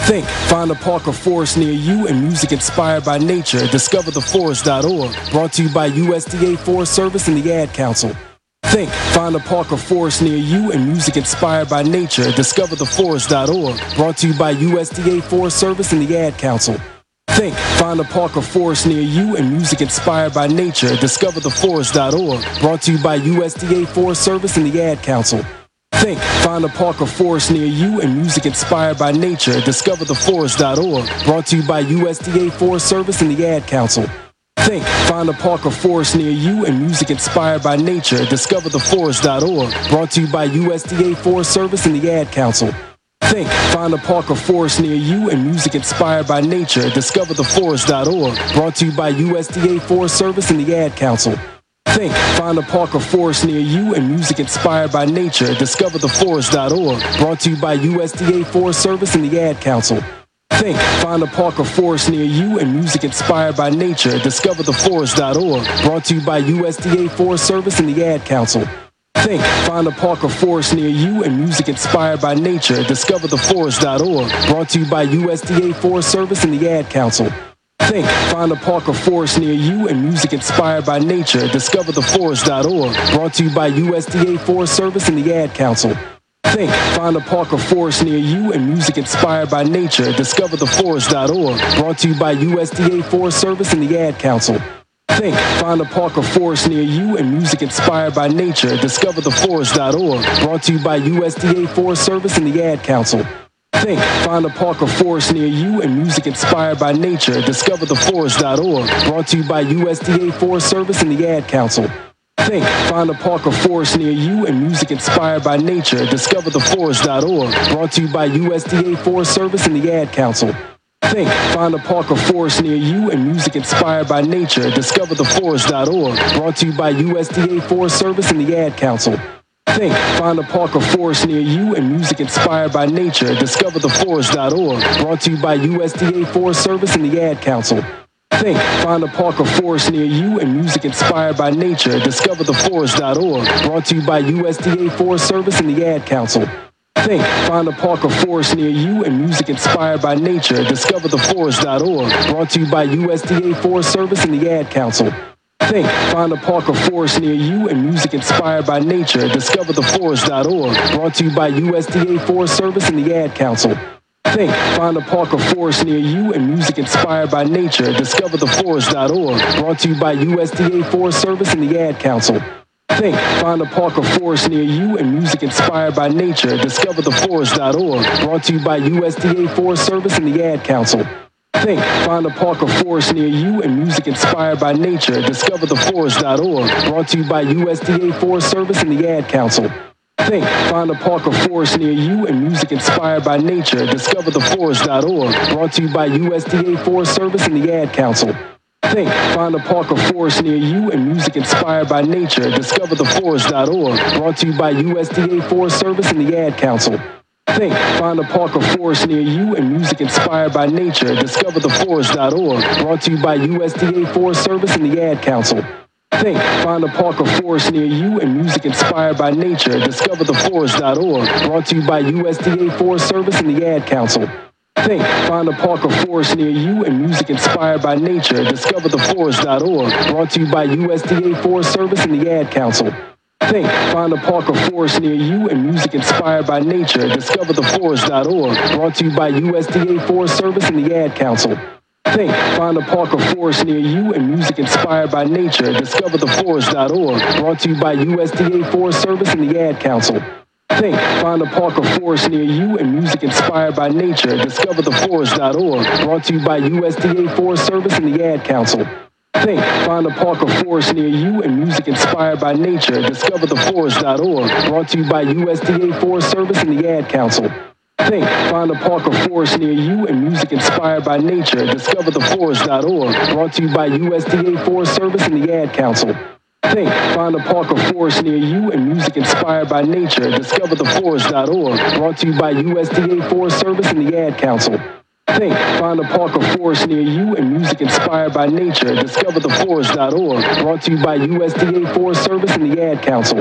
S27: Think, find a park or forest near you and music inspired by nature. DiscoverTheForest.org. Brought to you by USDA Forest Service and the Ad Council. Think, find a park or forest near you and music inspired by nature. DiscoverTheForest.org. Brought to you by USDA Forest Service and the Ad Council. Think, find a park or forest near you and music inspired by nature. DiscoverTheForest.org. Brought to you by USDA Forest Service and the Ad Council. Think, find a park or forest near you and music inspired by nature. DiscoverTheForest.org. Brought to you by USDA Forest Service and the Ad Council. Think, find a park or forest near you and music inspired by nature. DiscoverTheForest.org. Brought to you by USDA Forest Service and the Ad Council. Think, find a park or forest near you and music inspired by nature. DiscoverTheForest.org. Brought to you by USDA Forest Service and the Ad Council. Think, find a park or forest near you and music inspired by nature. DiscoverTheForest.org. Brought to you by USDA Forest Service and the Ad Council. Think, find a park or forest near you and music inspired by nature. DiscoverTheForest.org. Brought to you by USDA Forest Service and the Ad Council. Think, find a park or forest near you and music inspired by nature. DiscoverTheForest.org. Brought to you by USDA Forest Service and the Ad Council. Think, find a park or forest near you and music inspired by nature. DiscoverTheForest.org. Brought to you by USDA Forest Service and the Ad Council. Think, find a park or forest near you and music inspired by nature. DiscoverTheForest.org. Brought to you by USDA Forest Service and the Ad Council. Think, find a park or forest near you and music inspired by nature. DiscoverTheForest.org. Brought to you by USDA Forest Service and the Ad Council. Think, find a park or forest near you and music inspired by nature. DiscoverTheForest.org. Brought to you by USDA Forest Service and the Ad Council. Think, find a park or forest near you and music inspired by nature. DiscoverTheForest.org. Brought to you by USDA Forest Service and the Ad Council. Think, find a park or forest near you and music inspired by nature. DiscoverTheForest.org. Brought to you by USDA Forest Service and the Ad Council. Think, find a park or forest near you and music inspired by nature. DiscoverTheForest.org. Brought to you by USDA Forest Service and the Ad Council. Think, find a park or forest near you and music inspired by nature. DiscoverTheForest.org. Brought to you by USDA Forest Service and the Ad Council. Think, find a park or forest near you and music inspired by nature. DiscoverTheForest.org. Brought to you by USDA Forest Service and the Ad Council. Think, find a park or forest near you and music inspired by nature. DiscoverTheForest.org. Brought to you by USDA Forest Service and the Ad Council. Think, find a park or forest near you and music inspired by nature. DiscoverTheForest.org. Brought to you by USDA Forest Service and the Ad Council. Think, find a park or forest near you and music inspired by nature. DiscoverTheForest.org. Brought to you by USDA Forest Service and the Ad Council. Think, find a park or forest near you and music inspired by nature. DiscoverTheForest.org. Brought to you by USDA Forest Service and the Ad Council. Think, find a park or forest near you and music inspired by nature. DiscoverTheForest.org. Brought to you by USDA Forest Service and the Ad Council. Think, find a park or forest near you and music inspired by nature. DiscoverTheForest.org. Brought to you by USDA Forest Service and the Ad Council. Think, find a park or forest near you and music inspired by nature. DiscoverTheForest.org. Brought to you by USDA Forest Service and the Ad Council. Think, find a park or forest near you and music inspired by nature. DiscoverTheForest.org. Brought to you by USDA Forest Service and the Ad Council. Think, find a park or forest near you and music inspired by nature. DiscoverTheForest.org. Brought to you by USDA Forest Service and the Ad Council. Think, find a park or forest near you and music inspired by nature. DiscoverTheForest.org. Brought to you by USDA Forest Service and the Ad Council. Think, find a park or forest near you and music inspired by nature. DiscoverTheForest.org. Brought to you by USDA Forest Service and the Ad Council. Think, find a park or forest near you and music inspired by nature. DiscoverTheForest.org. Brought to you by USDA Forest Service and the Ad Council. Think, find a park or forest near you and music inspired by nature. DiscoverTheForest.org. Brought to you by USDA Forest Service and the Ad Council. Think, find a park or forest near you and music inspired by nature. DiscoverTheForest.org. Brought to you by USDA Forest Service and the Ad Council. Think, find a park or forest near you and music inspired by nature. DiscoverTheForest.org. Brought to you by USDA Forest Service and the Ad Council. Think, find a park or forest near you and music inspired by nature. DiscoverTheForest.org. Brought to you by USDA Forest Service and the Ad Council.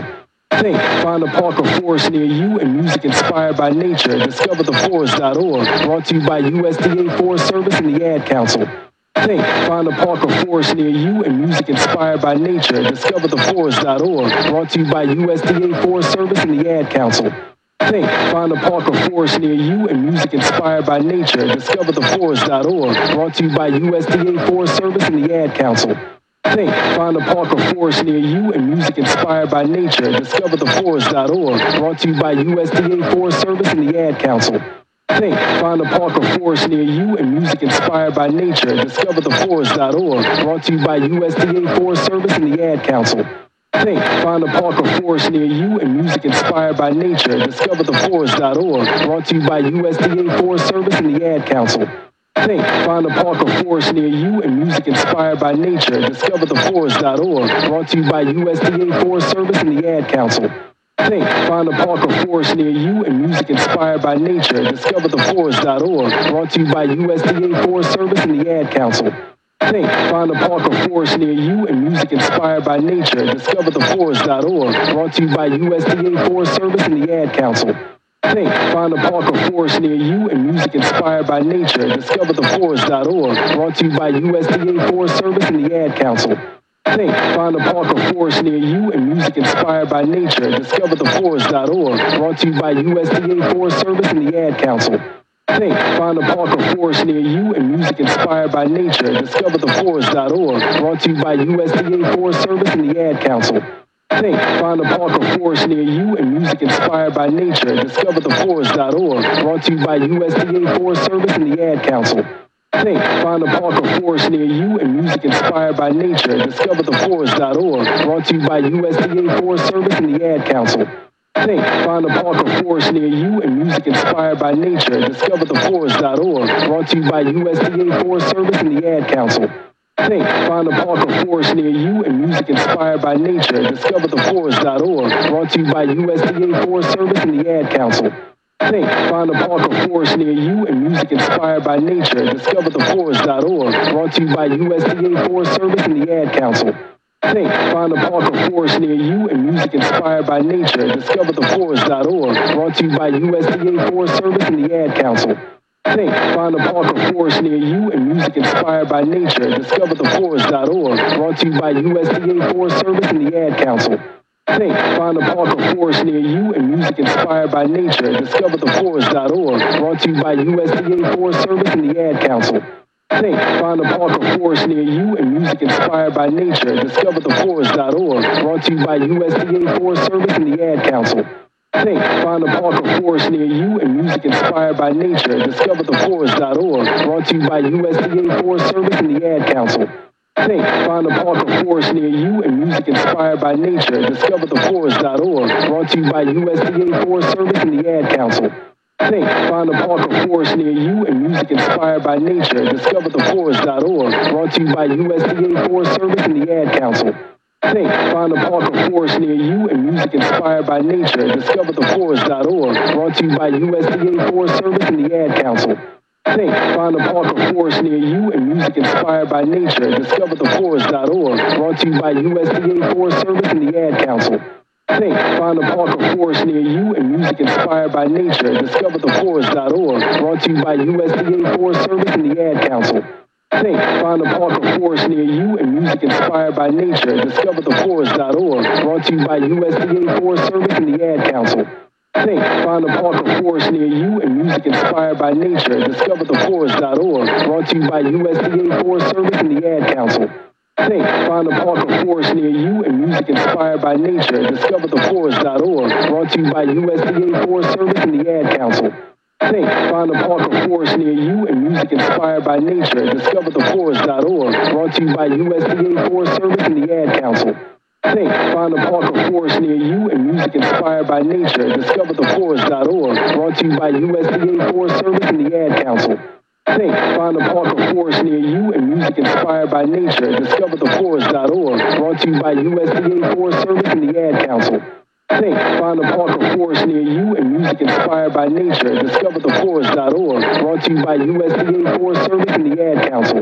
S27: Think, find a park or forest near you and music inspired by nature. DiscoverTheForest.org, brought to you by USDA Forest Service and the Ad Council. Think, find a park or forest near you and music inspired by nature. DiscoverTheForest.org, brought to you by USDA Forest Service and the Ad Council. Think, find a park or forest near you and music inspired by nature. DiscoverTheForest.org, brought to you by USDA Forest Service and the Ad Council. Think, find a park or forest near you and music inspired by nature. DiscoverTheForest.org, brought to you by USDA Forest Service and the Ad Council. Think, find a park or forest near you and music inspired by nature. DiscoverTheForest.org, brought to you by USDA Forest Service and the Ad Council. Think, find a park or forest near you and music inspired by nature. DiscoverTheForest.org, brought to you by USDA Forest Service and the Ad Council. Think, find a park or forest near you and music inspired by nature. DiscoverTheForest.org, brought to you by USDA Forest Service and the Ad Council. Think, find a park or forest near you and music inspired by nature. DiscoverTheForest.org, brought to you by USDA Forest Service and the Ad Council. Think, find a park or forest near you and music inspired by nature. DiscoverTheForest.org, brought to you by USDA Forest Service and the Ad Council. Think, find a park or forest near you and music inspired by nature. DiscoverTheForest.org, brought to you by USDA Forest Service and the Ad Council. Think, find a park or forest near you and music inspired by nature. DiscoverTheForest.org, brought to you by USDA Forest Service and the Ad Council. Think, find a park or forest near you and music inspired by nature. DiscoverTheForest.org, brought to you by USDA Forest Service and the Ad Council. Think, find a park or forest near you and music inspired by nature. DiscoverTheForest.org, brought to you by USDA Forest Service and the Ad Council. Think, find a park or forest near you and music inspired by nature. DiscoverTheForest.org, brought to you by USDA Forest Service and the Ad Council. Think, find a park or forest near you and music inspired by nature. DiscoverTheForest.org, brought to you by USDA Forest Service and the Ad Council. Think, find a park or forest near you and music inspired by nature. DiscoverTheForest.org, brought to you by USDA Forest Service and the Ad Council. Think, find a park or forest near you and music inspired by nature. DiscoverTheForest.org, brought to you by USDA Forest Service and the Ad Council. Think, find a park or forest near you and music inspired by nature. DiscoverTheForest.org, brought to you by USDA Forest Service and the Ad Council. Think, find a park or forest near you and music inspired by nature. DiscoverTheForest.org, brought to you by USDA Forest Service and the Ad Council. Think, find a park or forest near you and music inspired by nature. DiscoverTheForest.org, brought to you by USDA Forest Service and the Ad Council. Think, find a park or forest near you and music inspired by nature. DiscoverTheForest.org, brought to you by USDA Forest Service and the Ad Council. Think, find a park or forest near you and music inspired by nature. DiscoverTheForest.org, brought to you by USDA Forest Service and the Ad Council. Think, find a park or forest near you and music inspired by nature. DiscoverTheForest.org, brought to you by USDA Forest Service and the Ad Council. Think, find a park or forest near you and music inspired by nature. DiscoverTheForest.org, brought to you by USDA Forest Service and the Ad Council. Think, find a park or forest near you and music inspired by nature. DiscoverTheForest.org, brought to you by USDA Forest Service and the Ad Council. Think, find a park or forest near you and music inspired by nature. DiscoverTheForest.org, brought to you by USDA Forest Service and the Ad Council. Think, find a park or forest near you and music inspired by nature. DiscoverTheForest.org, brought to you by USDA Forest Service and the Ad Council. Think, find a park or forest near you and music inspired by nature. DiscoverTheForest.org, brought to you by USDA Forest Service and the Ad Council. Think, find a park or forest near you and music inspired by nature. DiscoverTheForest.org, brought to you by USDA Forest Service and the Ad Council. Think, find a park or forest near you and music inspired by nature. DiscoverTheForest.org, brought to you by USDA Forest Service and the Ad Council. Think, find a park or forest near you and music inspired by nature. DiscoverTheForest.org, brought to you by USDA Forest Service and the Ad Council. Think, find a park or forest near you and music inspired by nature. DiscoverTheForest.org, brought to you by USDA Forest Service and the Ad Council. Think, find a park or forest near you and music inspired by nature. DiscoverTheForest.org, brought to you by USDA Forest Service and the Ad Council. Think, find a park or forest near you and music inspired by nature. DiscoverTheForest.org, brought to you by USDA Forest Service and the Ad Council.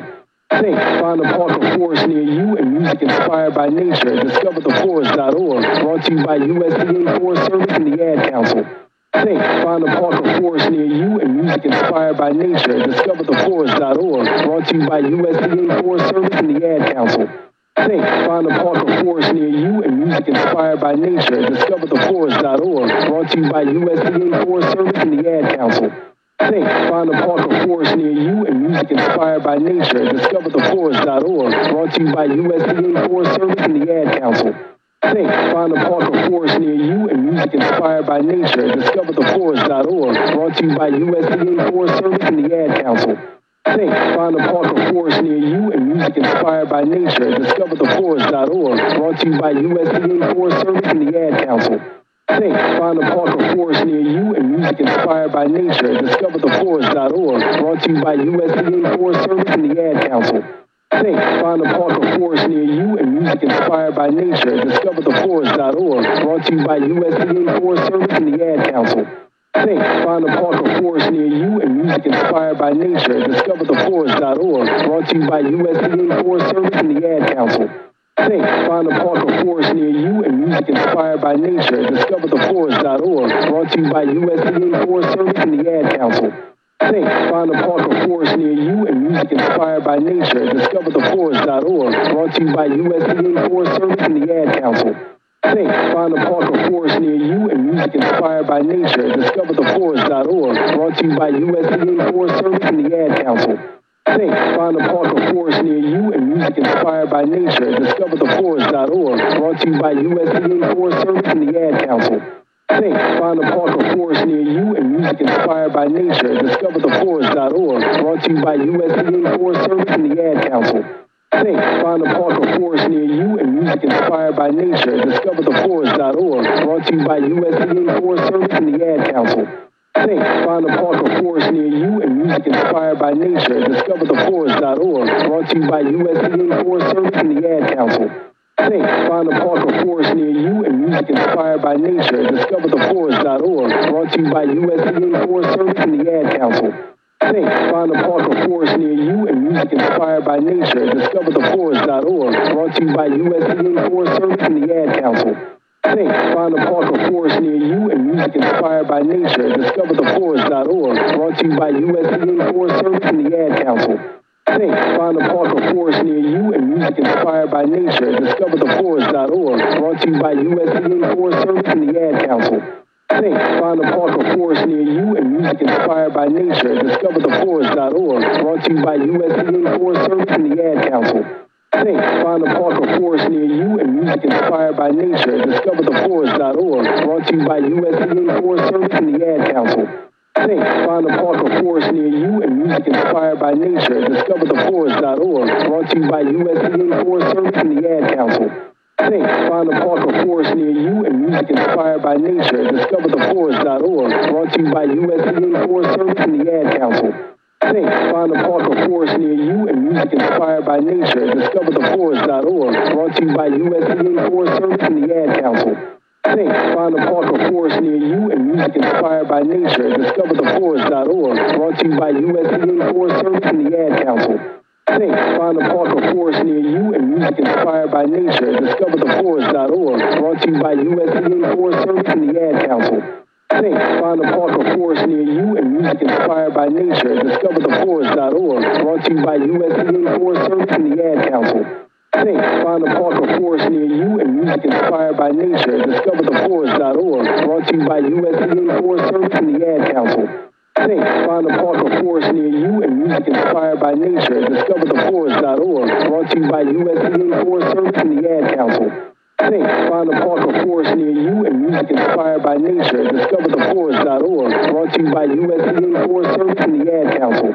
S27: Think, find a park or forest near you and music inspired by nature. DiscoverTheForest.org, brought to you by USDA Forest Service and the Ad Council. Think, find a park or forest near you and music inspired by nature. DiscoverTheForest.org, brought to you by USDA Forest Service and the Ad Council. Think, find a park or forest near you and music inspired by nature. DiscoverTheForest.org, brought to you by USDA Forest Service and the Ad Council. Think, find a park or forest near you and music inspired by nature. DiscoverTheForest.org, brought to you by USDA Forest Service and the Ad Council. Think, find a park or forest near you and music inspired by nature. DiscoverTheForest.org, brought to you by USDA Forest Service and the Ad Council. Think, find a park or forest near you and music inspired by nature. DiscoverTheForest.org, brought to you by USDA Forest Service and the Ad Council. Think, find a park or forest near you and music inspired by nature. DiscoverTheForest.org, brought to you by USDA Forest Service and the Ad Council. Think, find a park or forest near you and music inspired by nature. DiscoverTheForest.org, brought to you by USDA Forest Service and the Ad Council. Think, find a park or forest near you and music inspired by nature. DiscoverTheForest.org, brought to you by USDA Forest Service and the Ad Council. Think, find a park or forest near you and music inspired by nature. DiscoverTheForest.org, brought to you by USDA Forest Service and the Ad Council. Think, find a park or forest near you and music inspired by nature. DiscoverTheForest.org, brought to you by USDA Forest Service and the Ad Council. Think, find a park or forest near you and music inspired by nature. DiscoverTheForest.org, brought to you by USDA Forest Service and the Ad Council. Think, find a park or forest near you and music inspired by nature. DiscoverTheForest.org, brought to you by USDA Forest Service and the Ad Council. Think, find a park or forest near you and music inspired by nature. DiscoverTheForest.org, brought to you by USDA Forest Service and the Ad Council. Think, find a park or forest near you and music inspired by nature. DiscoverTheForest.org, brought to you by USDA Forest Service and the Ad Council. Think, find a park or forest near you and music inspired by nature. DiscoverTheForest.org, brought to you by USDA Forest Service and the Ad Council. Think, find a park or forest near you and music inspired by nature. DiscoverTheForest.org, brought to you by USDA Forest Service and the Ad Council. Think, find a park or forest near you and music inspired by nature. DiscoverTheForest.org, brought to you by USDA Forest Service and the Ad Council. Think, find a park or forest near you and music inspired by nature. DiscoverTheForest.org, brought to you by USDA Forest Service and the Ad Council. Think, find a park or forest near you and music inspired by nature. DiscoverTheForest.org, brought to you by USDA Forest Service and the Ad Council. Think, find a park or forest near you and music inspired by nature. DiscoverTheForest.org, brought to you by USDA Forest Service and the Ad Council. Think, find a park or forest near you and music inspired by nature. DiscoverTheForest.org, brought to you by USDA Forest Service and the Ad Council. Think, find a park or forest near you and music inspired by nature. DiscoverTheForest.org, brought to you by USDA Forest Service and the Ad Council. Think, find a park or forest near you and music inspired by nature. DiscoverTheForest.org, brought to you by USDA Forest Service and the Ad Council. Think, find a park or forest near you and music inspired by nature. DiscoverTheForest.org, brought to you by USDA Forest Service and the Ad Council. Think, find a park or forest near you and music inspired by nature. DiscoverTheForest.org, brought to you by USDA Forest Service and the Ad Council. Think, find a park or forest near you and music inspired by nature. DiscoverTheForest.org, brought to you by USDA Forest Service and the Ad Council. Think, find a park or forest near you and music inspired by nature. DiscoverTheForest.org, brought to you by USDA Forest Service and the Ad Council. Think, find a park or forest near you and music inspired by nature. DiscoverTheForest.org, brought to you by USDA Forest Service and the Ad Council. Think, find a park or forest near you and music inspired by nature. DiscoverTheForest.org, brought to you by USDA Forest Service and the Ad Council. Think, find a park or forest near you and music inspired by nature. DiscoverTheForest.org, brought to you by USDA Forest Service and the Ad Council.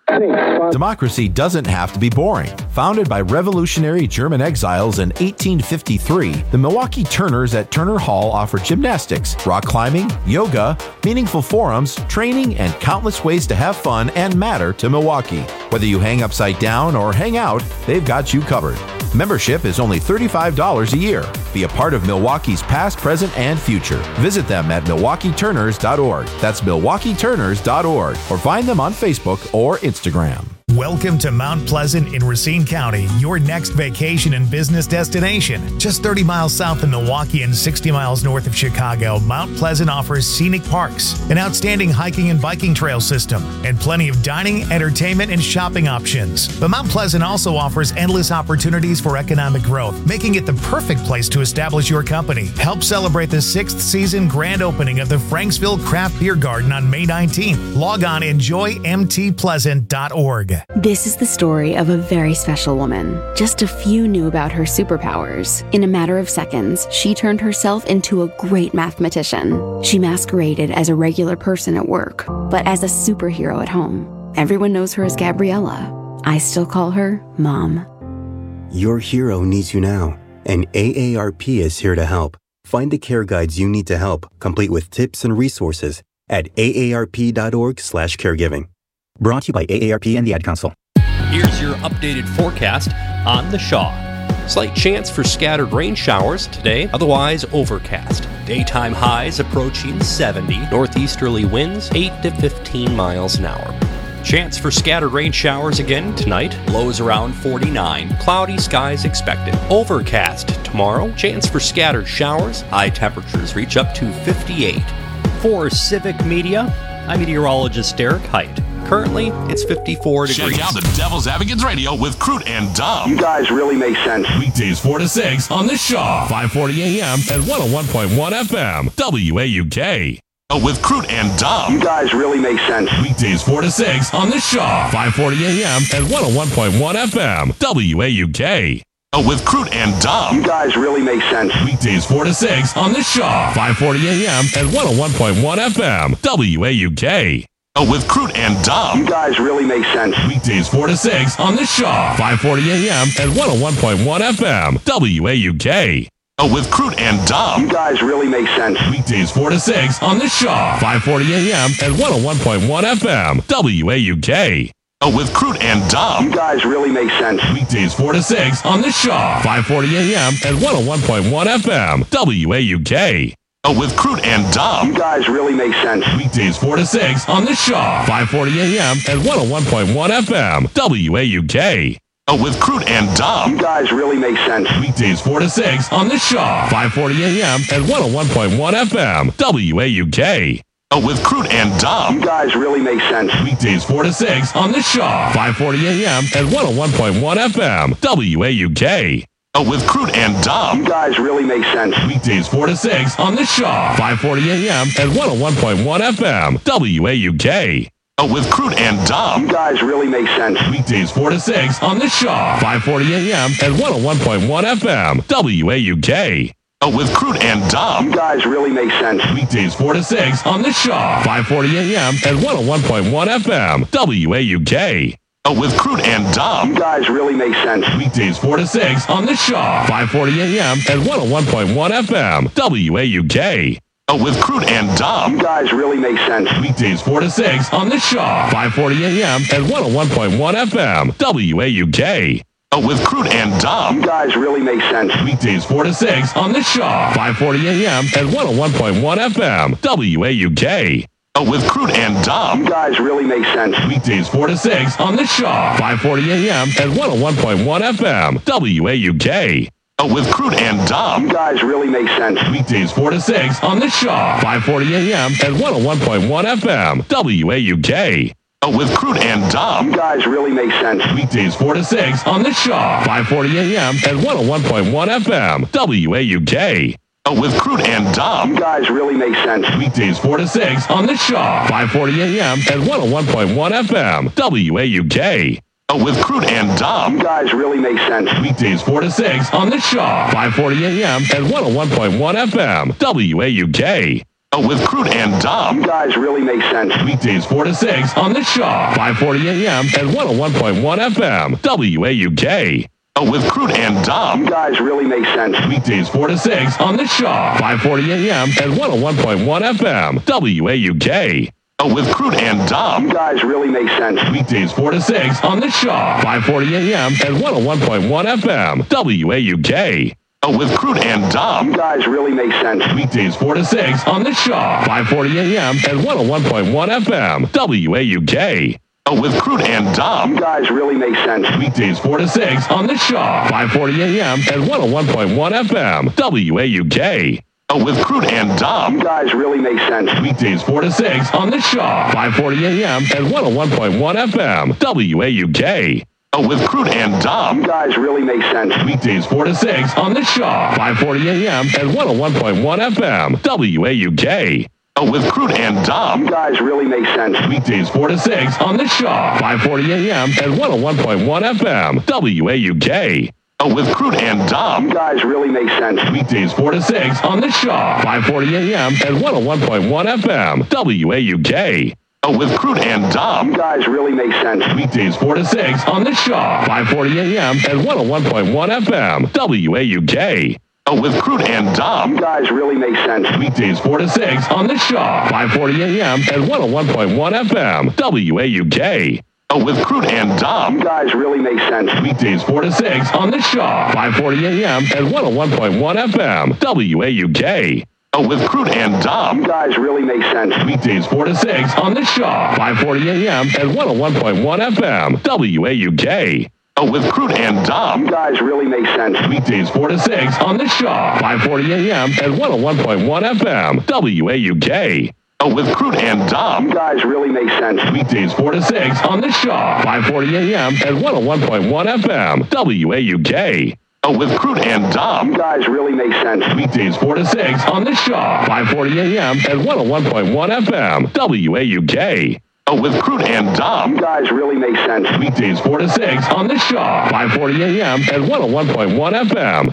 S5: Democracy doesn't have to be boring. Founded by revolutionary German exiles in 1853, the Milwaukee Turners at Turner Hall offer gymnastics, rock climbing, yoga, meaningful forums, training, and countless ways to have fun and matter to Milwaukee. Whether you hang upside down or hang out, they've got you covered. Membership is only $35 a year. Be a part of Milwaukee's past, present, and future. Visit them at MilwaukeeTurners.org. That's MilwaukeeTurners.org. Or find them on Facebook or Instagram.
S1: Welcome to Mount Pleasant in Racine County, your next vacation and business destination. Just 30 miles south of Milwaukee and 60 miles north of Chicago, Mount Pleasant offers scenic parks, an outstanding hiking and biking trail system, and plenty of dining, entertainment, and shopping options. But Mount Pleasant also offers endless opportunities for economic growth, making it the perfect place to establish your company. Help celebrate the 6th season grand opening of the Franksville Craft Beer Garden on May 19th. Log on enjoymtpleasant.org.
S2: This is the story of a very special woman. Just a few knew about her superpowers. In a matter of seconds, she turned herself into a great mathematician. She masqueraded as a regular person at work, but as a superhero at home. Everyone knows her as Gabriella. I still call her Mom.
S16: Your hero needs you now, and AARP is here to help. Find the care guides you need to help, complete with tips and resources at aarp.org/caregiving. Brought to you by AARP and the Ad Council.
S6: Here's your updated forecast on the Shaw. Slight chance for scattered rain showers today, otherwise overcast. Daytime highs approaching 70, northeasterly winds 8 to 15 miles an hour. Chance for scattered rain showers again tonight, lows around 49, cloudy skies expected. Overcast tomorrow, chance for scattered showers, high temperatures reach up to 58. For Civic Media, I'm meteorologist Derek Height. Currently, it's 54 degrees.
S13: Check out the Devil's Advocates Radio with Crute and Dumb.
S15: You guys really make sense.
S13: Weekdays 4 to 6 on the Shaw, 540 AM and 101.1 FM, WAUK. With Crute and Dumb.
S15: You guys really make sense.
S13: Weekdays 4 to 6 on the Shaw, 540 AM and 101.1 FM, WAUK. With Crute and Dumb.
S15: You guys really make sense.
S13: Weekdays 4 to 6 on the Shaw, 540 AM and 101.1 FM, WAUK. With Crute and Dumb.
S15: You guys really make sense.
S13: Weekdays 4 to 6 on the Shaw, 540 AM and 101.1 FM, WAUK. With Crute and Dumb.
S15: You guys really make sense.
S13: Weekdays 4 to 6 on the Shaw, 540 AM and 101.1 FM, WAUK. With Crute and Dumb.
S15: You guys really make sense.
S13: Weekdays 4 to 6 on the Shaw, 540 AM and 101.1 FM, WAUK.
S15: With Crute and Dumb. You guys really make sense.
S13: Weekdays 4 to 6 on the Shaw, 540 AM and 101.1 FM, WAUK.
S15: With Crute and Dumb. You guys really make sense.
S13: Weekdays 4 to 6 on the Shaw, 540 AM and 101.1 FM, WAUK.
S15: With Crute and Dumb. You guys really make sense.
S13: Weekdays 4 to 6 on the Shaw, 540 AM and 101.1 FM, WAUK.
S15: With Crute and Dumb. You guys really make sense.
S13: Weekdays 4 to 6 on the Shaw, 540 AM and 101.1 FM, WAUK.
S15: With Crute and Dumb. You guys really make sense.
S13: Weekdays 4 to 6 on the Shaw, 540 AM and 101.1 FM, WAUK.
S15: With Crute and Dumb. You guys really make sense.
S13: Weekdays 4 to 6 on the Shaw, 540 AM and 101.1 FM, WAUK.
S15: With Crute and Dumb. You guys really make sense.
S13: Weekdays 4 to 6 on the Shaw, 540 AM and 101.1 FM, WAUK.
S15: With Crute and Dumb. You guys really make sense.
S13: Weekdays 4 to 6 on the Shaw, 540 AM and 101.1 FM, WAUK.
S15: With Crute and Dumb. You guys really make sense.
S13: Weekdays 4 to 6 on the Shaw, 540 AM and 101.1 FM, WAUK.
S15: With Crute and Dumb. You guys really make sense.
S13: Weekdays 4 to 6 on the Shaw, 540 AM and 101.1 FM, WAUK.
S15: With Crute and Dumb. You guys really make sense.
S13: Weekdays 4 to 6 on the Shaw, 540 AM and 101.1 FM, WAUK.
S15: With Crute and Dumb. You guys really make sense.
S13: Weekdays 4 to 6 on the Shaw, 540 AM and 101.1 FM, WAUK.
S15: With Crute and Dumb. You guys really make sense.
S13: Weekdays 4 to 6 on the Shaw, 540 AM and 101.1 FM, WAUK.
S15: With Crute and Dumb. You guys really make sense.
S13: Weekdays 4 to 6 on the Shaw, 540 AM and 101.1 FM, WAUK.
S15: With Crute and Dumb. You guys really make sense.
S13: Weekdays 4 to 6 on the Shaw, 540 AM and 101.1 FM, WAUK.
S15: With Crute and Dumb. You guys really make sense.
S13: Weekdays 4 to 6 on the Shaw, 540 AM and 101.1 FM, WAUK.
S15: With Crute and Dumb. You guys really make sense.
S13: Weekdays 4 to 6 on the Shaw, 540 AM and 101.1 FM, WAUK.
S15: With Crute and Dumb. You guys really make sense.
S13: Weekdays 4 to 6 on the Shaw, 540 AM and 101.1 FM, WAUK. With Crute and Dom.
S15: You guys really make sense.
S13: Weekdays 4 to 6 on The Shaw, 540 AM and 101.1 FM, WAUK. With Crute and Dom.
S15: You guys really make sense.
S13: Weekdays 4 to 6 on The Shaw, 540 AM and 101.1 FM, WAUK. With Crute and Dom.
S15: You guys really make sense.
S13: Weekdays 4 to 6 on The Shaw, 540 AM and 101.1 FM, WAUK. With Crute and Dom.
S15: You guys really make sense.
S13: Weekdays 4 to 6 on The Shaw, 540 AM and 101.1 FM, WAUK. With Crute and Dom.
S15: You guys really make sense.
S13: Weekdays 4 to 6 on The Shaw, 540 AM and 101.1 FM, WAUK. With Crute and Dom.
S15: You guys really make sense.
S13: Weekdays 4 to 6 on The Shaw, 540 AM and 101.1 FM, WAUK. With Crute and Dom.
S15: You guys really make sense.
S13: Weekdays 4 to 6 on The Shaw, 540 AM and 101.1 FM, WAUK. With Crute and Dom.
S15: You guys really make sense.
S13: Weekdays 4 to 6 on The Shaw, 540 AM and 101.1 FM, WAUK.
S15: With Crute and Dom. You guys really make sense.
S13: Weekdays 4 to 6 on The Shaw, 540 AM and 101.1 FM, WAUK.
S15: With Crute and Dom. You guys really make sense.
S13: Weekdays 4 to 6 on The Shaw, 540 AM and 101.1 FM, WAUK.
S15: With Crute and Dom. You guys really make sense.
S13: Weekdays 4 to 6 on The Shaw, 540 AM and 101.1 FM, WAUK.
S15: With Crute and Dom. You guys really make sense.
S13: Weekdays 4 to 6 on The Shaw, 540 AM and 101.1 FM, WAUK.
S15: With Crute and Dom. You guys really make sense.
S13: Weekdays 4 to 6 on The Shaw, 540 AM and 101.1 FM,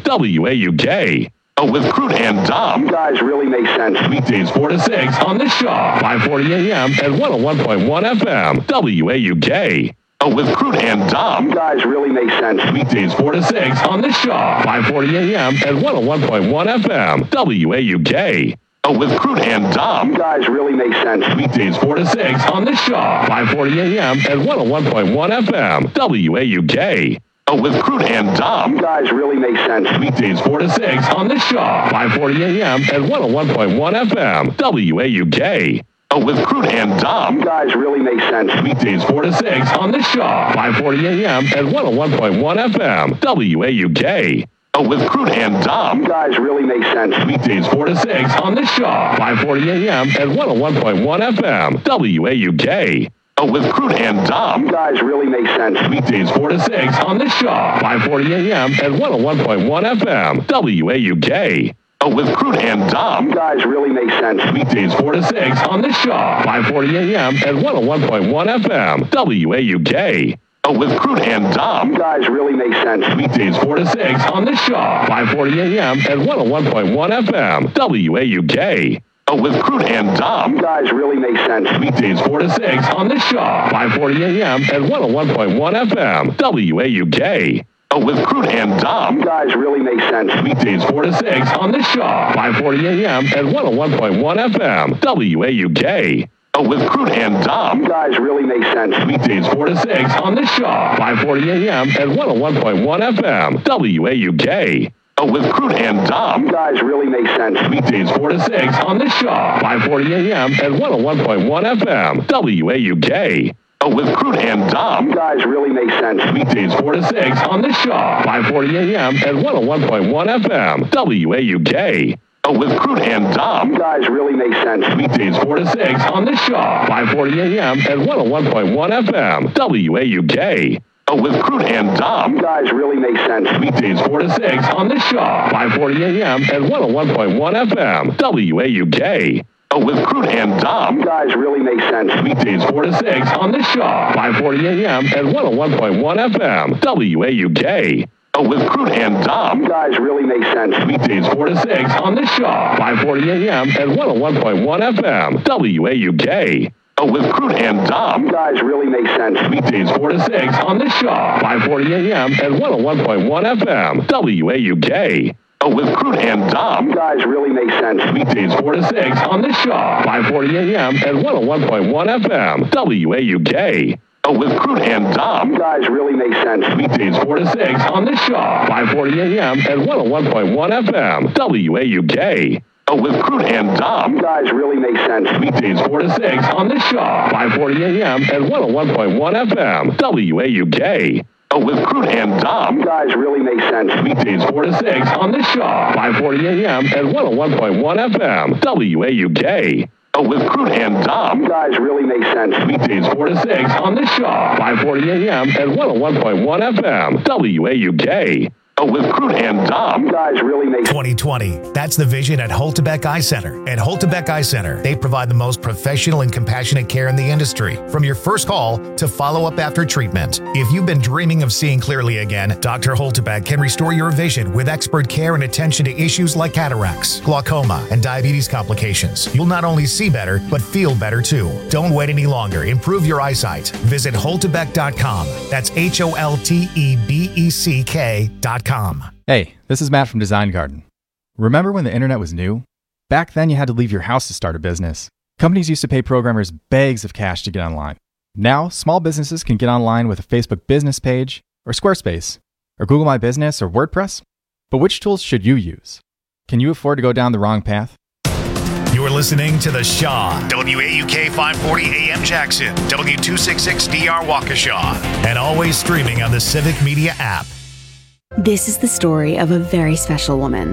S13: WAUK.
S15: With Crute and Dom. You guys really make sense.
S13: Weekdays 4 to 6 on The Shaw, 540 AM and 101.1 FM, WAUK.
S15: With Crute and Dom. You guys really make sense.
S13: Weekdays 4 to 6 on The Shaw, 540 AM and 101.1 FM, WAUK.
S15: With Crute and Dom. You guys really make sense.
S13: Weekdays 4 to 6 on The Shaw, 540 AM and 101.1 FM, WAUK.
S15: With Crute and Dom. You guys really make sense.
S13: Weekdays 4 to 6 on The Shaw, 540 AM and 101.1 FM, WAUK.
S15: With Crute and Dom. You guys really make sense.
S13: Weekdays 4 to 6 on The Shaw, 540 AM and 101.1 FM, WAUK.
S15: With Crute and Dom. You guys really make sense.
S13: Weekdays 4 to 6 on The Shaw, 540 AM and 101.1 FM, WAUK.
S15: With Crute and Dom. You guys really make sense.
S13: Weekdays 4 to 6 on The Shaw, 540 AM and 101.1 FM, WAUK.
S15: With Crute and Dom. You guys really make sense.
S13: Weekdays 4 to 6 on The Shaw, 540 AM and 101.1 FM, WAUK.
S15: With Crute and Dom. You guys really make sense.
S13: Weekdays 4 to 6 on The Shaw, 540 AM and 101.1 FM, WAUK.
S15: With Crute and Dom. You guys really make sense.
S13: Weekdays 4 to 6 on The Shaw, 540 AM and 101.1 FM, WAUK.
S15: With Crute and Dom. You guys really make sense.
S13: Weekdays 4 to 6 on The Shaw, 540 AM and 101.1 FM, WAUK.
S15: With Crute and Dom. You guys really make sense.
S13: Weekdays 4 to 6 on The Shaw, 540 AM and 101.1 FM, WAUK.
S15: With Crute and Dom. You guys really make sense.
S13: Weekdays 4 to 6 on The Shaw, 540 AM and 101.1 FM, WAUK.
S15: With Crute and Dom. You guys really make sense.
S13: Weekdays 4 to 6 on The Shaw, 540 AM and 101.1 FM, WAUK.
S15: With Crute and Dom. You guys really make sense.
S13: Weekdays 4 to 6 on The Shaw, 540 AM and 101.1 FM, WAUK.
S15: With Crute and Dom. You guys really make sense.
S13: Weekdays 4 to 6 on The Shaw, 540 AM and 101.1 FM, WAUK.
S15: With Crute and Dom. You guys really make sense.
S13: Weekdays 4 to 6 on The Shaw, 540 AM and 101.1 FM, WAUK.
S15: With Crute and Dom. You guys really make sense.
S13: Weekdays 4 to 6 on The Shaw, 540 AM and 101.1 FM, WAUK.
S15: With Crute and Dom. You guys really make sense.
S13: Weekdays 4 to 6 on The Shaw, 540 AM and 101.1 FM, WAUK.
S15: With Crute and Dom. You guys really make sense.
S13: Weekdays 4 to 6 on The Shaw, 540 AM and 101.1 FM, WAUK.
S15: With Crute and Dom. You guys really make sense.
S13: Weekdays 4 to 6 on The Shaw, 540 AM and 101.1 FM, WAUK. With Crute and Dom.
S15: You guys really make sense.
S13: Weekdays 4 to 6 on The Shaw, 540 AM and 101.1 FM, WAUK. With Crute and Dom.
S15: You guys really make sense.
S13: Weekdays 4 to 6 on The Shaw, 540 AM and 101.1 FM, WAUK. With Crute and Dom.
S15: You guys really make sense.
S13: Weekdays 4 to 6 on The Shaw, 540 AM and 101.1 FM, WAUK. With Crute and Dom.
S15: You guys really make
S1: 2020. That's the vision at Holtebeck Eye Center. At Holtebeck Eye Center, they provide the most professional and compassionate care in the industry, from your first call to follow-up after treatment. If you've been dreaming of seeing clearly again, Dr. Holtebeck can restore your vision with expert care and attention to issues like cataracts, glaucoma, and diabetes complications. You'll not only see better, but feel better too. Don't wait any longer. Improve your eyesight. Visit Holtebeck.com. That's HOLTEBECK.com.
S3: Hey, this is Matt from Design Garden. Remember when the internet was new? Back then you had to leave your house to start a business. Companies used to pay programmers bags of cash to get online. Now, small businesses can get online with a Facebook business page, or Squarespace, or Google My Business, or WordPress. But which tools should you use? Can you afford to go down the wrong path?
S1: You're listening to The Shaw, WAUK 540 AM Jackson, W266DR Waukesha, and always streaming on the Civic Media app.
S2: This is the story of a very special woman.